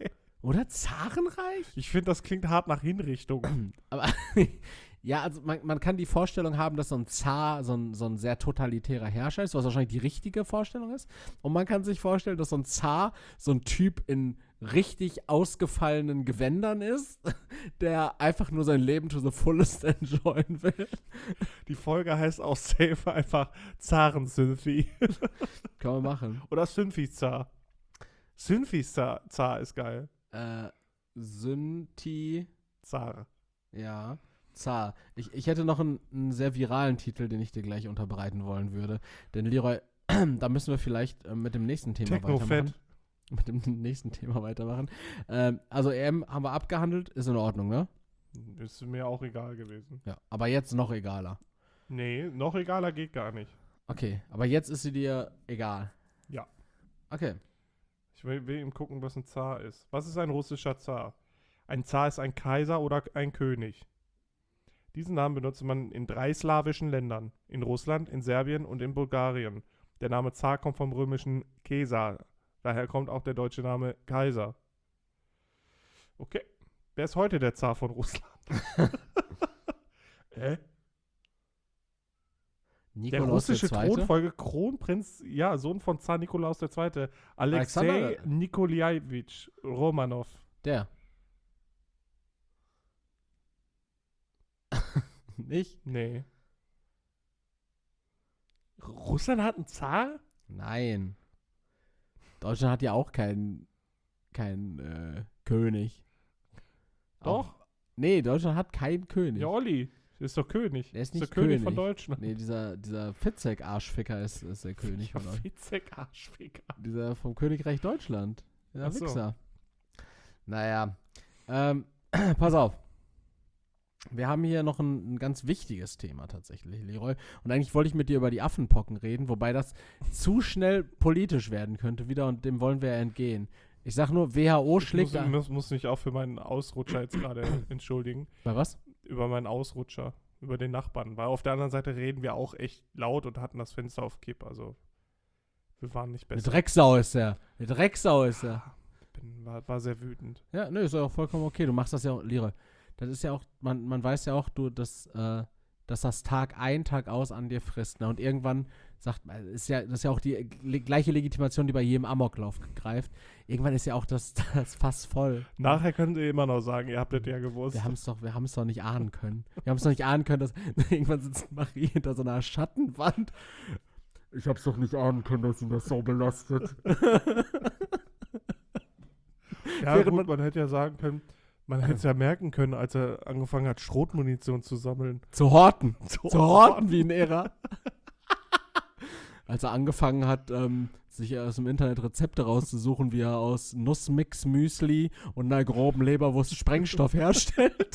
Oder Zarenreich? Ich finde, das klingt hart nach Hinrichtung. Aber ja, also man, man kann die Vorstellung haben, dass so ein Zar so ein, so ein sehr totalitärer Herrscher ist, was wahrscheinlich die richtige Vorstellung ist. Und man kann sich vorstellen, dass so ein Zar so ein Typ in richtig ausgefallenen Gewändern ist, der einfach nur sein Leben to the fullest enjoyen will. Die Folge heißt auch safe einfach Zaren-Synthi. Kann man machen. Oder Synthi-Zar. Synthi-Zar Zar ist geil. Äh, Synthi, Zar. ja, Zar. Ich, ich hätte noch einen, einen sehr viralen Titel, den ich dir gleich unterbreiten wollen würde. Denn Leroy, da müssen wir vielleicht äh, mit dem nächsten Thema weitermachen. Techno-Fett. Mit dem nächsten Thema weitermachen. Ähm, also E M haben wir abgehandelt, ist in Ordnung, ne? Ist mir auch egal gewesen. Ja, aber jetzt noch egaler. Nee, noch egaler geht gar nicht. Okay, aber jetzt ist sie dir egal. Ja. Okay. Ich will, will eben gucken, was ein Zar ist. Was ist ein russischer Zar? Ein Zar ist ein Kaiser oder ein König. Diesen Namen benutzt man in drei slawischen Ländern. In Russland, in Serbien und in Bulgarien. Der Name Zar kommt vom römischen Caesar. Daher kommt auch der deutsche Name Kaiser. Okay. Wer ist heute der Zar von Russland? Hä? Der Nikolaus russische der Zweite? Thronfolger Kronprinz, ja, Sohn von Zar Nikolaus der Zweite. Alexei Alexander- Nikolajewitsch Romanov. Der. Nicht? Nee. Russland hat einen Zar? Nein. Deutschland hat ja auch keinen kein, äh, König. Doch. Auch, nee, Deutschland hat keinen König. Ja, Olli. Ist doch König. Der ist der nicht König von König. Deutschland. Nee, dieser, dieser Fitzek-Arschficker ist, ist der König von euch. Fitzek Arschficker. Dieser vom Königreich Deutschland. Der Ach so. Wichser. Naja. Ähm, pass auf. Wir haben hier noch ein, ein ganz wichtiges Thema tatsächlich, Leroy. Und eigentlich wollte ich mit dir über die Affenpocken reden, wobei das zu schnell politisch werden könnte wieder und dem wollen wir ja entgehen. Ich sag nur, W H O Ich schlägt... muss, muss, muss mich auch für meinen Ausrutscher jetzt gerade entschuldigen. Bei was? Über meinen Ausrutscher. Über den Nachbarn. Weil auf der anderen Seite reden wir auch echt laut und hatten das Fenster auf Kipp. Also, wir waren nicht Eine besser. Drecksau ist er. Eine Drecksau ist er. Bin, war, war sehr wütend. Ja, ne, ist ja auch vollkommen okay. Du machst das ja auch, Leroy. Das ist ja auch, man, man weiß ja auch, du, dass, äh, dass das Tag ein, Tag aus an dir frisst. Ne? Und irgendwann sagt man, ist ja, das ist ja auch die le- gleiche Legitimation, die bei jedem Amoklauf greift. Irgendwann ist ja auch das, das Fass voll. Nachher könnt ihr immer noch sagen, ihr habt das ja gewusst. Wir haben es doch, wir haben es doch nicht ahnen können. Wir haben es doch nicht ahnen können, dass irgendwann sitzt Marie hinter so einer Schattenwand. Ich hab's doch nicht ahnen können, dass ihn das so belastet. Ja, Während gut, man- man hätte ja sagen können, man hätte es ja merken können, als er angefangen hat, Schrotmunition zu sammeln. Zu horten. Zu Zu horten wie ein Ära. Als er angefangen hat, ähm, sich aus dem Internet Rezepte rauszusuchen, wie er aus Nussmix, Müsli und einer groben Leberwurst Sprengstoff herstellt.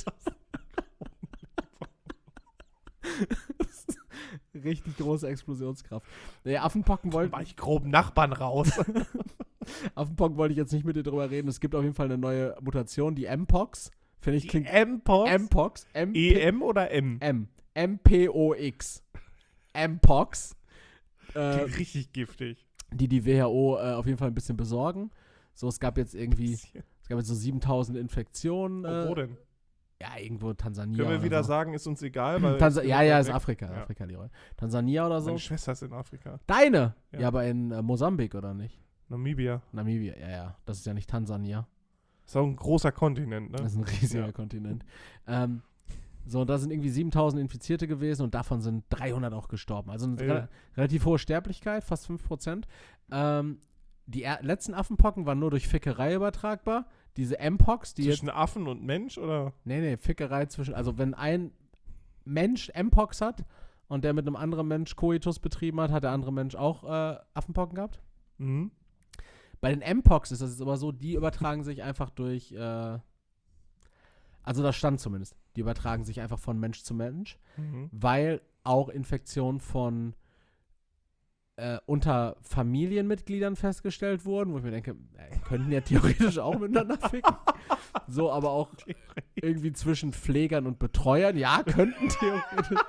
Richtig große Explosionskraft. Nee, Affenpocken wollte War ich groben Nachbarn raus. Affenpocken wollte ich jetzt nicht mit dir drüber reden. Es gibt auf jeden Fall eine neue Mutation, die M-Pox. Finde ich klingt M-Pox? M-Pox. M E M oder M? M. M P O X. M-Pox. Äh, Klingt richtig giftig. die die W H O äh, auf jeden Fall ein bisschen besorgen. So, es gab jetzt irgendwie, es gab jetzt so siebentausend Infektionen. Oh, wo Äh, denn? ja, irgendwo Tansania Können wir oder wieder so. sagen, ist uns egal, weil... Tansa ja, ja, ist weg. Afrika. Ja. Afrika, Leroy. Tansania oder so. Meine Schwester ist in Afrika. Deine? Ja, Ja. aber in äh, Mosambik, oder nicht? Namibia. Namibia, ja, ja. Das ist ja nicht Tansania. Ist auch ein großer Kontinent, ne? Das ist ein riesiger Ja. Kontinent. Ähm, so, da sind irgendwie siebentausend Infizierte gewesen und davon sind dreihundert auch gestorben. Also eine Ja. re relativ hohe Sterblichkeit, fast fünf Prozent. Ähm, die er letzten Affenpocken waren nur durch Fickerei übertragbar. Diese M-Pox, die jetzt... Zwischen Affen und Mensch, oder? Nee, nee, Fickerei zwischen... Also wenn ein Mensch M-Pox hat und der mit einem anderen Mensch Koitus betrieben hat, hat der andere Mensch auch äh, Affenpocken gehabt. Mhm. Bei den M-Pox ist das jetzt aber so, die übertragen sich einfach durch, äh, also das stand zumindest, die übertragen sich einfach von Mensch zu Mensch, Mhm. weil auch Infektionen von äh, unter Familienmitgliedern festgestellt wurden, wo ich mir denke, äh, könnten ja theoretisch auch miteinander ficken. So, aber auch irgendwie zwischen Pflegern und Betreuern, ja, könnten theoretisch,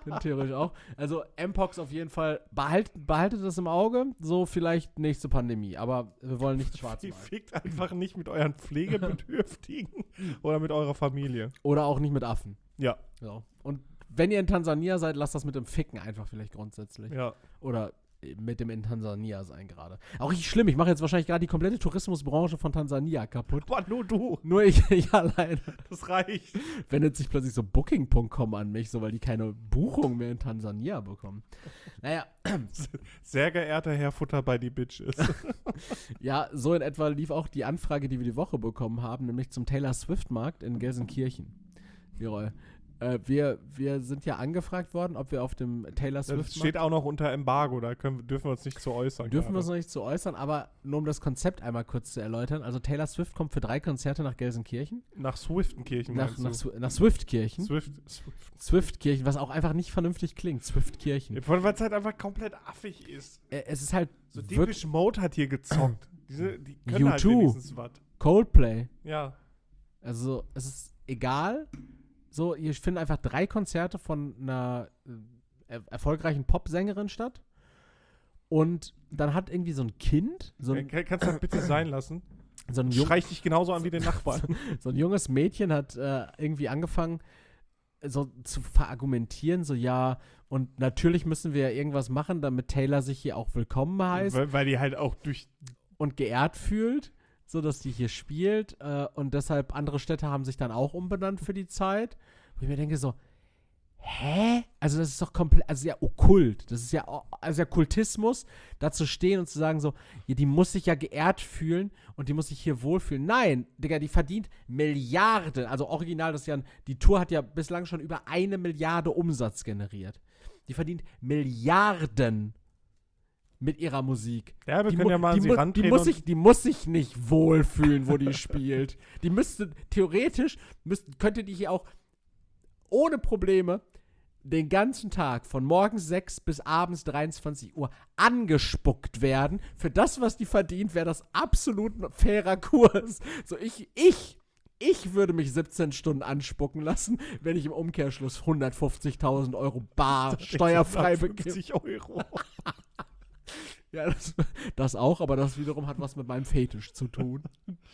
Könnte theoretisch auch. Also Mpox auf jeden Fall, behalt, behaltet das im Auge, so vielleicht nächste Pandemie, aber wir wollen nicht schwarz Ihr malen. fickt einfach nicht mit euren Pflegebedürftigen oder mit eurer Familie. Oder auch nicht mit Affen. Ja, So. Und wenn ihr in Tansania seid, lasst das mit dem Ficken einfach vielleicht grundsätzlich. ja. Oder mit dem in Tansania sein gerade. Auch richtig schlimm, ich mache jetzt wahrscheinlich gerade die komplette Tourismusbranche von Tansania kaputt. Boah, nur du. Nur ich, ich alleine. Das reicht. Wendet sich plötzlich so Booking Punkt com an mich, so weil die keine Buchung mehr in Tansania bekommen. Naja, Sehr geehrter Herr Futter bei die Bitches. ja, so in etwa lief auch die Anfrage, die wir die Woche bekommen haben, nämlich zum Taylor Swift Markt in Gelsenkirchen. Leroy, äh, wir, wir sind ja angefragt worden, ob wir auf dem Taylor Swift Das steht auch noch unter Embargo, da können, dürfen wir uns nicht zu äußern. Dürfen wir gerade. uns noch nicht zu äußern, aber nur um das Konzept einmal kurz zu erläutern. Also Taylor Swift kommt für drei Konzerte nach Gelsenkirchen. Nach Swiftenkirchen Nach, meinst nach, du? Swi- nach Swiftkirchen. Swift, Swift. Swiftkirchen, was auch einfach nicht vernünftig klingt. Swiftkirchen. Weil es halt einfach komplett affig ist. Äh, es ist halt So wirklich Deepish Mode hat hier gezockt. Diese, die können U halt zwei. wenigstens was. Coldplay. Ja. Also es ist egal. So, hier finden einfach drei Konzerte von einer äh, er erfolgreichen Popsängerin statt. Und dann hat irgendwie so ein Kind, so ein, Kann- Kannst du das bitte sein lassen? so ein, jung, Schrei ich dich genauso an wie den Nachbarn. so ein junges Mädchen hat äh, irgendwie angefangen, so zu verargumentieren, so ja, und natürlich müssen wir ja irgendwas machen, damit Taylor sich hier auch willkommen heißt weil, weil die halt auch durch. und geehrt fühlt, so dass die hier spielt äh, und deshalb andere Städte haben sich dann auch umbenannt für die Zeit. Wo ich mir denke so, hä? Also das ist doch komplett, also ja okkult. Das ist ja, also ja Kultismus, da zu stehen und zu sagen so, ja, die muss sich ja geehrt fühlen und die muss sich hier wohlfühlen. Nein, Digga, die verdient Milliarden. Also original, das ist ja, ein- die Tour hat ja bislang schon über eine Milliarde Umsatz generiert. Die verdient Milliarden mit ihrer Musik. Ja, wir Die können mu- ja mal an die, sie mu- rantreten. die, muss und- sich, die muss sich nicht wohlfühlen, wo die spielt. Die müsste, theoretisch, müsste, könnte die hier auch ohne Probleme den ganzen Tag von morgens sechs bis abends dreiundzwanzig Uhr angespuckt werden. Für das, was die verdient, wäre das absolut ein fairer Kurs. So, ich, ich, ich würde mich siebzehn Stunden anspucken lassen, wenn ich im Umkehrschluss hundertfünfzigtausend Euro bar steuerfrei bekomme. fünfzig Euro. Ja, das, das auch, aber das wiederum hat was mit meinem Fetisch zu tun.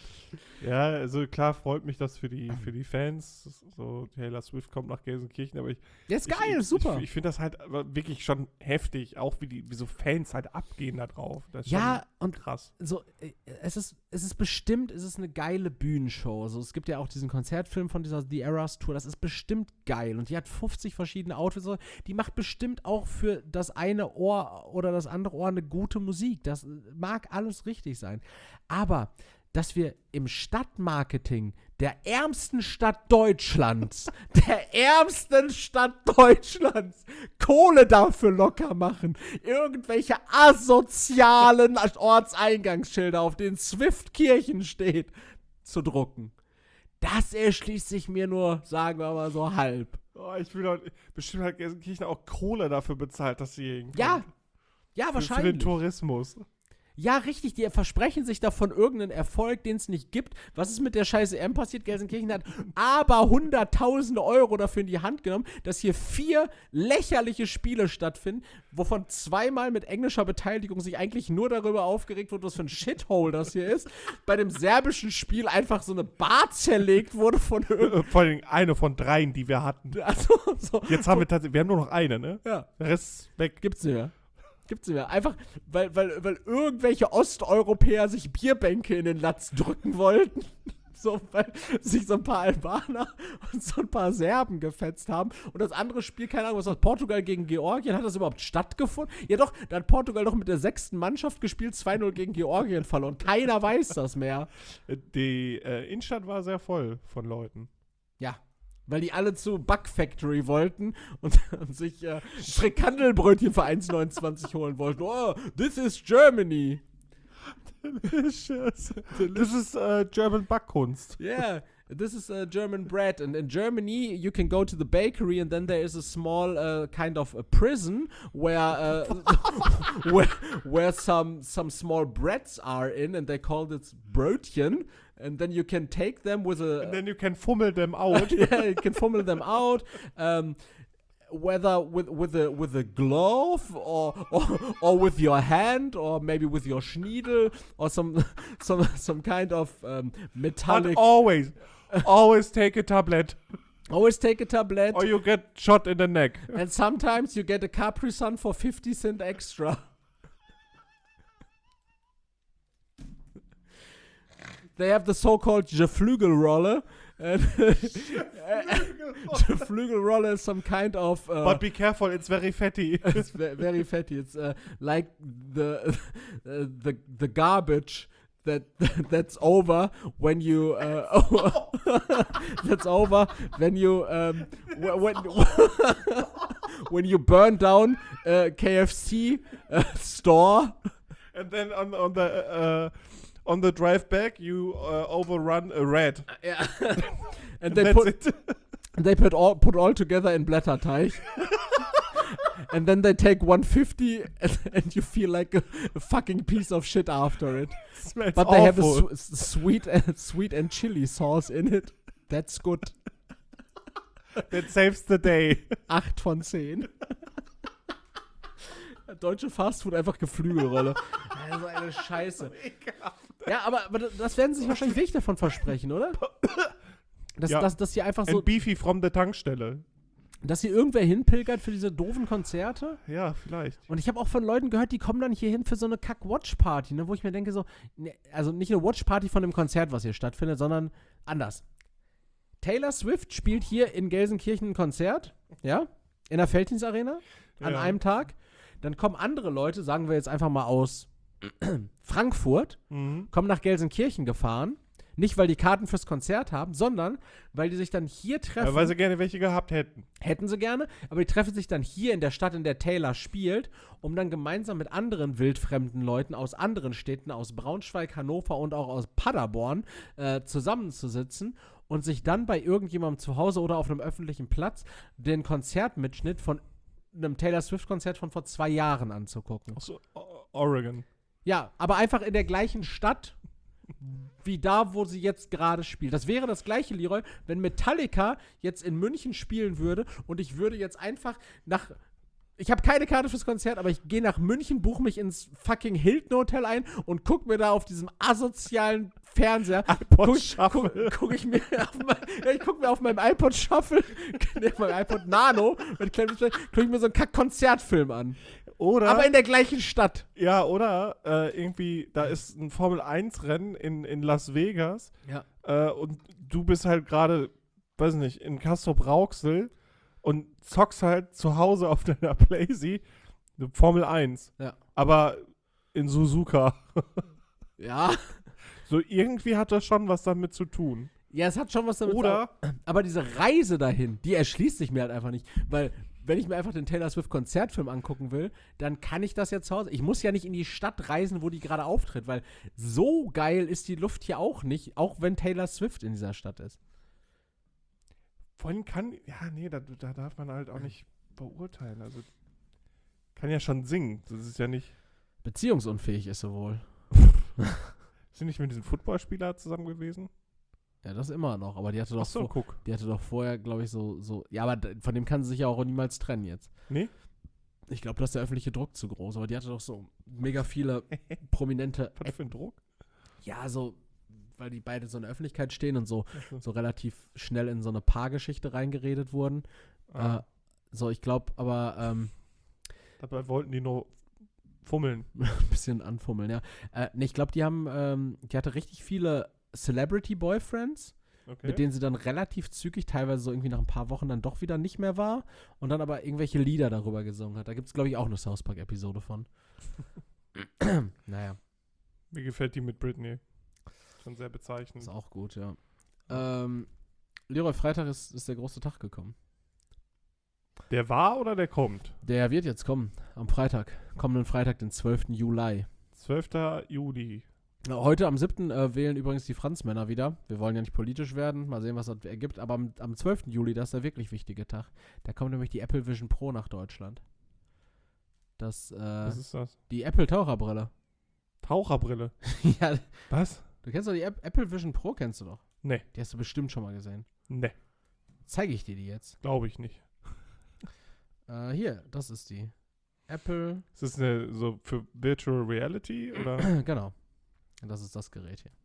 Ja, also klar freut mich das für die, für die Fans. So, Taylor Swift kommt nach Gelsenkirchen, aber ich. Ja, ist ich, geil, ich, super. Ich, ich finde das halt aber wirklich schon heftig, auch wie die, wie so Fans halt abgehen da drauf. Das ist Ja, schon und krass. so, äh, es ist, es ist bestimmt, es ist eine geile Bühnenshow. Also, es gibt ja auch diesen Konzertfilm von dieser The Eras Tour, das ist bestimmt geil. Und die hat fünfzig verschiedene Outfits. So, die macht bestimmt auch für das eine Ohr oder das andere Ohr eine gute Musik. Das mag alles richtig sein. Aber dass wir im Stadtmarketing der ärmsten Stadt Deutschlands, der ärmsten Stadt Deutschlands, Kohle dafür locker machen, irgendwelche asozialen Ortseingangsschilder, auf denen Swiftkirchen steht, zu drucken. Das erschließt sich mir nur, sagen wir mal so, halb. Oh, ich will doch, bestimmt hat Gelsenkirchen auch Kohle dafür bezahlt, dass sie hier hinkommt. Ja, ja, für, wahrscheinlich. für den Tourismus. Ja, richtig, die versprechen sich davon irgendeinen Erfolg, den es nicht gibt. Was ist mit der Scheiße M passiert? Gelsenkirchen hat aber hunderttausende Euro dafür in die Hand genommen, dass hier vier lächerliche Spiele stattfinden, wovon zweimal mit englischer Beteiligung sich eigentlich nur darüber aufgeregt wurde, was für ein Shithole das hier ist. Bei dem serbischen Spiel einfach so eine Bar zerlegt wurde von irgendeinem. Vor allem eine von dreien, die wir hatten. Also, so. Jetzt haben wir tatsächlich, wir haben nur noch eine, ne? Ja. Der Rest ist weg. Gibt's nicht mehr. Gibt's nicht mehr. Einfach, weil, weil, weil irgendwelche Osteuropäer sich Bierbänke in den Latz drücken wollten. So, weil sich so ein paar Albaner und so ein paar Serben gefetzt haben. Und das andere Spiel, keine Ahnung, was aus Portugal gegen Georgien, hat das überhaupt stattgefunden? Ja doch, da hat Portugal doch mit der sechsten Mannschaft gespielt, zwei null gegen Georgien verloren. Keiner weiß das mehr. Die äh, Innenstadt war sehr voll von Leuten. Ja. Weil die alle zu Bug Factory wollten und, und sich äh, Frikandelbrötchen für eins neunundzwanzig holen wollten. Oh, this is Germany. Delicious. Das ist äh, German Backkunst. Yeah, this is uh, German bread. And in Germany, you can go to the bakery and then there is a small uh, kind of a prison where uh, where, where some, some small breads are in and they call it Brötchen. And then you can take them with a... And then you can fummel them out. Yeah, you can fummel them out. Um, whether with with a with a glove or or, or with your hand or maybe with your Schniedel or some some some kind of um, metallic. But always, always take a tablet. Always take a tablet. Or you get shot in the neck. And sometimes you get a Capri Sun for fifty cent extra. They have the so-called Geflügelrolle. And Geflügelrolle is some kind of. Uh, But be careful, it's very fatty. It's ve- very fatty. It's uh, like the uh, the the garbage that that's over when you uh, that's over when you um, when when you burn down a K F C uh, store. And then on on the uh, on the drive back, you uh, overrun a rat. Yeah. And And they that's put it. they put all put all together in Blätterteig. And then they take one fifty and, and you feel like a, a fucking piece of shit after it. Smells But they have a awful. su- sweet and sweet and chili sauce in it. That's good. That saves the day. acht von zehn. Deutsche Fastfood, einfach Geflügelrolle. Also eine Scheiße. Ja, aber, aber das werden sie sich wahrscheinlich wirklich davon versprechen, oder? Dass, Ja. dass, dass hier einfach so, And beefy from the Tankstelle. dass hier irgendwer hinpilgert für diese doofen Konzerte. Ja, vielleicht. Und ich habe auch von Leuten gehört, die kommen dann hier hin für so eine Kack-Watch-Party, ne, wo ich mir denke so, ne, also nicht eine Watch-Party von dem Konzert, was hier stattfindet, sondern anders. Taylor Swift spielt hier in Gelsenkirchen ein Konzert, ja, in der Felddienst-Arena an Ja. einem Tag. Dann kommen andere Leute, sagen wir jetzt einfach mal aus Frankfurt, Mhm. kommen nach Gelsenkirchen gefahren. Nicht, weil die Karten fürs Konzert haben, sondern weil die sich dann hier treffen. Ja, weil sie gerne welche gehabt hätten. Hätten sie gerne, aber die treffen sich dann hier in der Stadt, in der Taylor spielt, um dann gemeinsam mit anderen wildfremden Leuten aus anderen Städten, aus Braunschweig, Hannover und auch aus Paderborn, äh, zusammenzusitzen und sich dann bei irgendjemandem zu Hause oder auf einem öffentlichen Platz den Konzertmitschnitt von einem Taylor Swift-Konzert von vor zwei Jahren anzugucken. Aus O- Oregon. Ja, aber einfach in der gleichen Stadt wie da, wo sie jetzt gerade spielt. Das wäre das gleiche, Leroy, wenn Metallica jetzt in München spielen würde und ich würde jetzt einfach nach. Ich habe keine Karte fürs Konzert, aber ich gehe nach München, buche mich ins fucking Hilton Hotel ein und guck mir da auf diesem asozialen Fernseher. iPod guck, Shuffle. Guck, guck ich mir auf mein, ja, ich guck mir auf meinem iPod Shuffle, nee, auf meinem iPod Nano, mit kleinem Display, guck ich mir so einen Kack-Konzertfilm an. Oder, Aber in der gleichen Stadt. ja, oder äh, irgendwie, da ist ein Formel eins Rennen in, in Las Vegas Ja. äh, und du bist halt gerade, weiß nicht, in Castrop-Rauxel und zockst halt zu Hause auf deiner Playsee eine Formel eins. Ja. Aber in Suzuka. Ja. So irgendwie hat das schon was damit zu tun. Ja, es hat schon was damit Oder, zu tun. Aber diese Reise dahin, die erschließt sich mir halt einfach nicht. Weil, wenn ich mir einfach den Taylor Swift Konzertfilm angucken will, dann kann ich das ja zu Hause. Ich muss ja nicht in die Stadt reisen, wo die gerade auftritt, weil so geil ist die Luft hier auch nicht, auch wenn Taylor Swift in dieser Stadt ist. vorhin kann, ja, nee, da, da darf man halt auch nicht beurteilen. Also, kann ja schon singen. Das ist ja nicht. Beziehungsunfähig ist sie wohl. Sind nicht mit diesem Footballspieler zusammen gewesen? Ja, das immer noch, aber die hatte doch, Ach so, vor, guck. die hatte doch vorher, glaube ich, so, so. Ja, aber d- von dem kann sie sich ja auch niemals trennen jetzt. Nee? Ich glaube, da ist der öffentliche Druck zu groß, aber die hatte doch so mega viele prominente. Was für ein Druck? Ja, so, weil die beide so in der Öffentlichkeit stehen und so, Ach so relativ schnell in so eine Paargeschichte reingeredet wurden. Ah, Äh, so, ich glaube, aber ähm, dabei wollten die nur fummeln. ein bisschen anfummeln, ja. Äh, nee, ich glaube, die haben, ähm, die hatte richtig viele Celebrity-Boyfriends, Okay. mit denen sie dann relativ zügig, teilweise so irgendwie nach ein paar Wochen dann doch wieder nicht mehr war und dann aber irgendwelche Lieder darüber gesungen hat. Da gibt es, glaube ich, auch eine South Park-Episode von. Naja, Mir gefällt die mit Britney. Schon sehr bezeichnend. ist auch gut, ja. Ähm, Leroy, Freitag ist, ist der große Tag gekommen. Der war oder der kommt? Der wird jetzt kommen, am Freitag. Kommenden Freitag, den zwölften Juli. zwölfter Juli. Ja, heute am siebten Äh, wählen übrigens die Franzmänner wieder. Wir wollen ja nicht politisch werden, mal sehen, was das ergibt. Aber am, am zwölften Juli, das ist der wirklich wichtige Tag. Da kommt nämlich die Apple Vision Pro nach Deutschland. Das, äh, Was ist das? die Apple-Taucherbrille. Taucherbrille. Ja, Was? du kennst doch die App Apple Vision Pro, kennst du doch. Nee. Die hast du bestimmt schon mal gesehen. Nee, Zeige ich dir die jetzt. glaube ich nicht. Äh, hier, das ist die. Apple. Ist das eine so für Virtual Reality oder? Genau. Das ist das Gerät hier.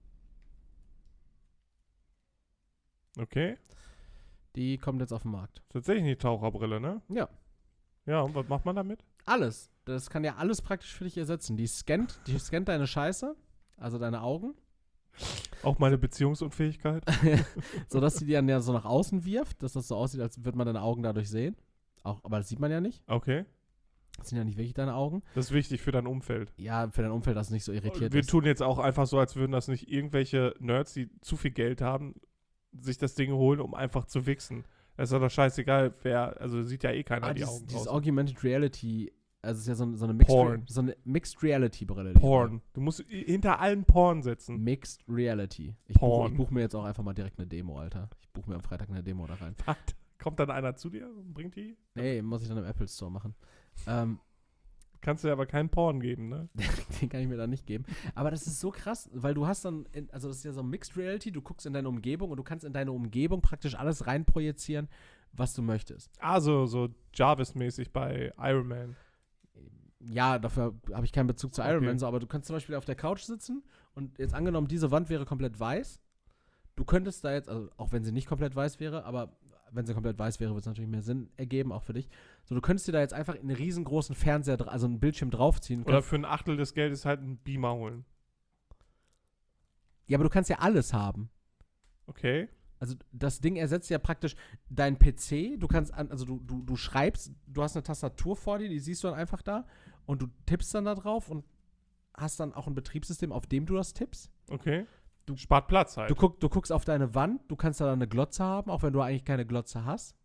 Okay. Die kommt jetzt auf den Markt. Tatsächlich eine Taucherbrille, ne? Ja. Ja, und was macht man damit? Alles. Das kann ja alles praktisch für dich ersetzen. Die scannt, die scannt deine Scheiße, also deine Augen, Auch meine Beziehungsunfähigkeit? sodass sie die dann ja so nach außen wirft, dass das so aussieht, als würde man deine Augen dadurch sehen. Auch, aber das sieht man ja nicht. Okay. Das sind ja nicht wirklich deine Augen. Das ist wichtig für dein Umfeld. Ja, für dein Umfeld, das nicht so irritiert Wir ist. tun jetzt auch einfach so, als würden das nicht irgendwelche Nerds, die zu viel Geld haben, sich das Ding holen, um einfach zu wichsen. Das ist doch scheißegal, wer, also sieht ja eh keiner Ah, die dieses, Augen dieses draußen. Augmented Reality, also es ist ja so, so eine Mixed, Porn. Re so eine Mixed Reality Brille. die Porn. Du musst i- hinter allen Porn setzen. Mixed Reality. Ich buche Porn. ich buch mir jetzt auch einfach mal direkt eine Demo, Alter. Ich buche mir am Freitag eine Demo da rein. Kommt dann einer zu dir und bringt die? Nee, muss ich dann im Apple Store machen. Ähm, Kannst du dir aber keinen Porn geben, ne? den kann ich mir da nicht geben. Aber das ist so krass, weil du hast dann, in, also das ist ja so Mixed Reality, du guckst in deine Umgebung und du kannst in deine Umgebung praktisch alles reinprojizieren, was du möchtest. Ah, so, so Jarvis-mäßig bei Iron Man. Ja, dafür habe ich keinen Bezug zu Iron Okay. Man, so, aber du kannst zum Beispiel auf der Couch sitzen und jetzt angenommen, diese Wand wäre komplett weiß. Du könntest da jetzt, also auch wenn sie nicht komplett weiß wäre, aber wenn sie komplett weiß wäre, würde es natürlich mehr Sinn ergeben, auch für dich. So, du könntest dir da jetzt einfach einen riesengroßen Fernseher, dra- also einen Bildschirm draufziehen. Oder für ein Achtel des Geldes halt einen Beamer holen. Ja, aber du kannst ja alles haben. Okay. Also das Ding ersetzt ja praktisch deinen P C. Du kannst, an, also du, du, du schreibst, du hast eine Tastatur vor dir, die siehst du dann einfach da und du tippst dann da drauf und hast dann auch ein Betriebssystem, auf dem du das tippst. Okay. Du spart Platz halt. Du, guck, du guckst auf deine Wand, du kannst da dann eine Glotze haben, auch wenn du eigentlich keine Glotze hast.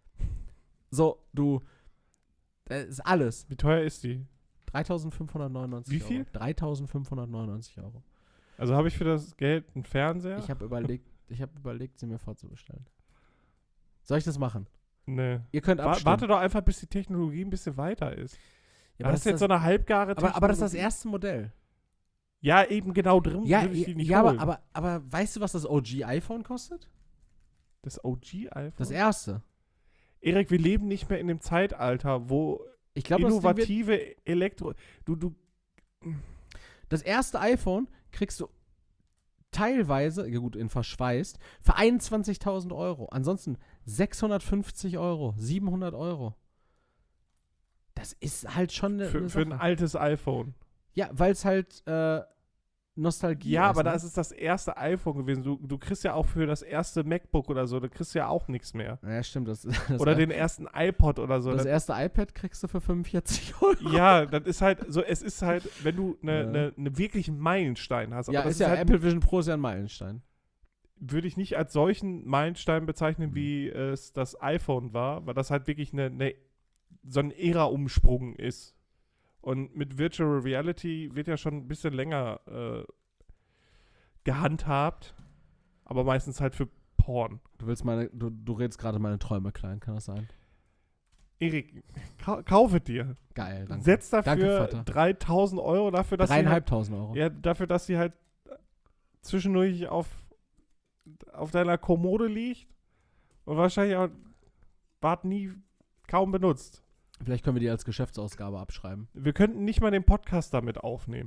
So, du, das ist alles. Wie teuer ist die? dreitausendfünfhundertneunundneunzig Wie viel? Euro. dreitausendfünfhundertneunundneunzig Euro. Also habe ich für das Geld einen Fernseher? Ich habe überlegt, ich habe überlegt, sie mir vorzubestellen. Soll ich das machen? Nee. Ihr könnt Wa abstimmen. warte doch einfach, bis die Technologie ein bisschen weiter ist. Ja, Ja, das ist jetzt so eine halbgare aber, aber das ist das Technologie. erste Modell. Ja, eben genau drin Ja, würde ich ja, die nicht ja aber, holen. aber, aber weißt du, was das O G-iPhone kostet? Das O G-iPhone? Das erste. Erik, wir leben nicht mehr in dem Zeitalter, wo Ich glaube, das, Ding wird- innovative Elektro... Du, du... das erste iPhone kriegst du teilweise, ja gut, in verschweißt, für einundzwanzigtausend Euro. Ansonsten sechshundertfünfzig Euro, siebenhundert Euro. Das ist halt schon eine, Für, eine für ein Sache. altes iPhone. Ja, weil es halt äh, Nostalgie Ja, ist. aber ne? das ist das erste iPhone gewesen. Du, du kriegst ja auch für das erste MacBook oder so, da kriegst du ja auch nichts mehr. Ja, stimmt. Das, das, Oder den ersten iPod oder so. das Das, erste iPad kriegst du für fünfundvierzig Euro. ja, das ist halt so, es ist halt, wenn du eine Ja. ne, ne wirklichen Meilenstein hast. Aber Ja, das ist ja, halt, Apple Vision Pro ist ja ein Meilenstein. würde ich nicht als solchen Meilenstein bezeichnen, Mhm. wie es das iPhone war, weil das halt wirklich eine, ne, so ein Ära-Umsprung ist. Und mit Virtual Reality wird ja schon ein bisschen länger äh, gehandhabt, aber meistens halt für Porn. Du willst meine, du, du redest gerade meine Träume klein, kann das sein? Erik, kau kaufe dir. Geil, danke. Setz Danke, dafür Vater. dreitausend Euro dafür, dass sie halt, Dreieinhalbtausend Euro. ja, dafür, dass sie halt zwischendurch auf, auf deiner Kommode liegt und wahrscheinlich auch wart nie kaum benutzt. Vielleicht können wir die als Geschäftsausgabe abschreiben. Wir könnten nicht mal den Podcast damit aufnehmen.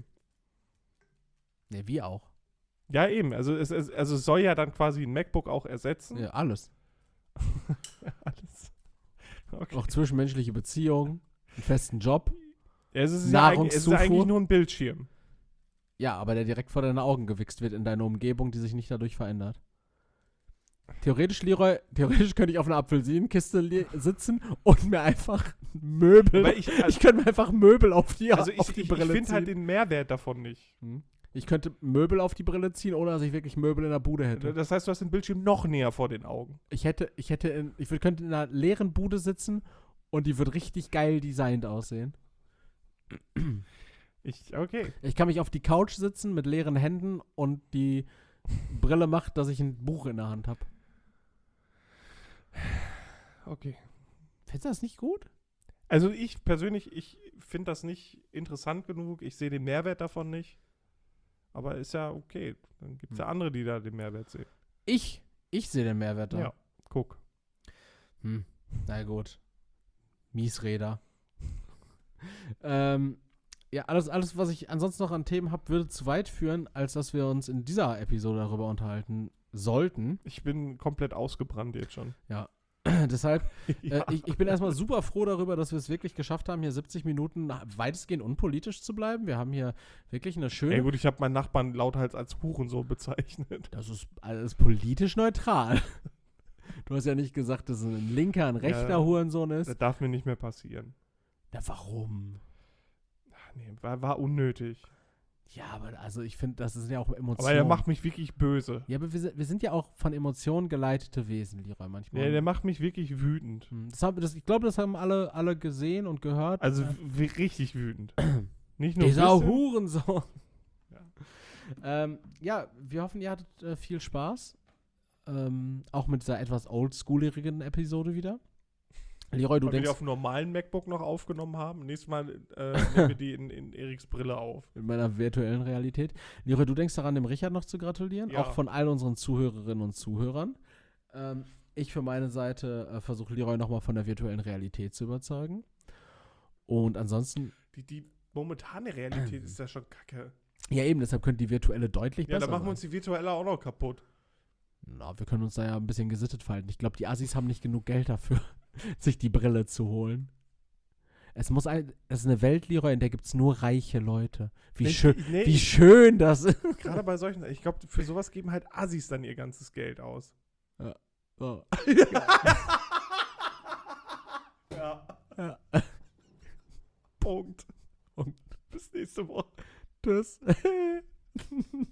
Ne, wir auch. Ja, eben. Also es, es, also es soll ja dann quasi ein MacBook auch ersetzen. Ja, alles. Alles. Okay. Auch zwischenmenschliche Beziehungen, einen festen Job. Ja, es, ist ja eigentlich, es ist ja Nahrungszufuhr. eigentlich nur ein Bildschirm. Ja, aber der direkt vor deine Augen gewichst wird in deine Umgebung, die sich nicht dadurch verändert. Theoretisch, Leroy, theoretisch könnte ich auf einer Apfelsinenkiste li- sitzen und mir einfach Möbel. Aber ich, ich also, könnte einfach Möbel auf die, also auf ich, die ich, Brille ich finde ziehen. halt den Mehrwert davon nicht. Hm. Ich könnte Möbel auf die Brille ziehen, ohne dass ich wirklich Möbel in der Bude hätte. Das heißt, du hast den Bildschirm noch näher vor den Augen. Ich hätte, ich hätte, in, ich würd, könnte in einer leeren Bude sitzen und die wird richtig geil designt aussehen. Ich, okay. Ich kann mich auf die Couch sitzen mit leeren Händen und die Brille macht, dass ich ein Buch in der Hand habe. Okay. Findest du das nicht gut? Also ich persönlich, ich finde das nicht interessant genug. Ich sehe den Mehrwert davon nicht. Aber ist ja okay. Dann gibt es ja Hm. andere, die da den Mehrwert sehen. Ich, ich sehe den Mehrwert da. Ja, guck. Hm. Na gut. Miesräder. ähm, ja, alles, alles, was ich ansonsten noch an Themen habe, würde zu weit führen, als dass wir uns in dieser Episode darüber unterhalten sollten. Ich bin komplett ausgebrannt jetzt schon. Ja. Deshalb, Ja. äh, ich, ich bin erstmal super froh darüber, dass wir es wirklich geschafft haben, hier siebzig Minuten weitestgehend unpolitisch zu bleiben. Wir haben hier wirklich eine schöne. Ey, gut, ich habe meinen Nachbarn lauthals als Hurensohn bezeichnet. Das ist alles politisch neutral. Du hast ja nicht gesagt, dass ein linker, ein rechter Ja, Hurensohn ist. Das darf mir nicht mehr passieren. Na, warum? Ach nee, war, war unnötig. Ja, aber also ich finde, das sind ja auch Emotionen. Aber er macht mich wirklich böse. Ja, aber wir sind, wir sind ja auch von Emotionen geleitete Wesen, Leroy, manchmal. Ja, der macht mich wirklich wütend. Hm, das haben, das, ich glaube, das haben alle, alle gesehen und gehört. Also Ja. w- richtig wütend. Nicht nur ein Dieser bisschen. Hurensohn. Ja. Ähm, ja, wir hoffen, ihr hattet äh, viel Spaß. Ähm, auch mit dieser etwas oldschooligen Episode wieder. Leroy, du Weil wir die denkst auf dem normalen MacBook noch aufgenommen haben. Nächstes Mal äh, nehmen wir die in, in Eriks Brille auf. in meiner virtuellen Realität. Leroy, du denkst daran, dem Richard noch zu gratulieren, Ja. auch von all unseren Zuhörerinnen und Zuhörern. Ähm, ich für meine Seite äh, versuche Leroy nochmal von der virtuellen Realität zu überzeugen. Und ansonsten, Die, die momentane Realität ist ja schon kacke. ja eben, deshalb könnte die virtuelle deutlich Ja, besser dann machen wir sein. uns die virtuelle auch noch kaputt. Na, wir können uns da ja ein bisschen gesittet verhalten. Ich glaube, die Assis haben nicht genug Geld dafür, sich die Brille zu holen. Es muss ein, es ist eine Welt, Leroy, in der gibt es nur reiche Leute. Wie, Nee, schön, nee, wie schön das ist. Gerade bei solchen, ich glaube, für sowas geben halt Assis dann ihr ganzes Geld aus. So. Ja. Ja. Punkt. Und bis nächste Woche. Das.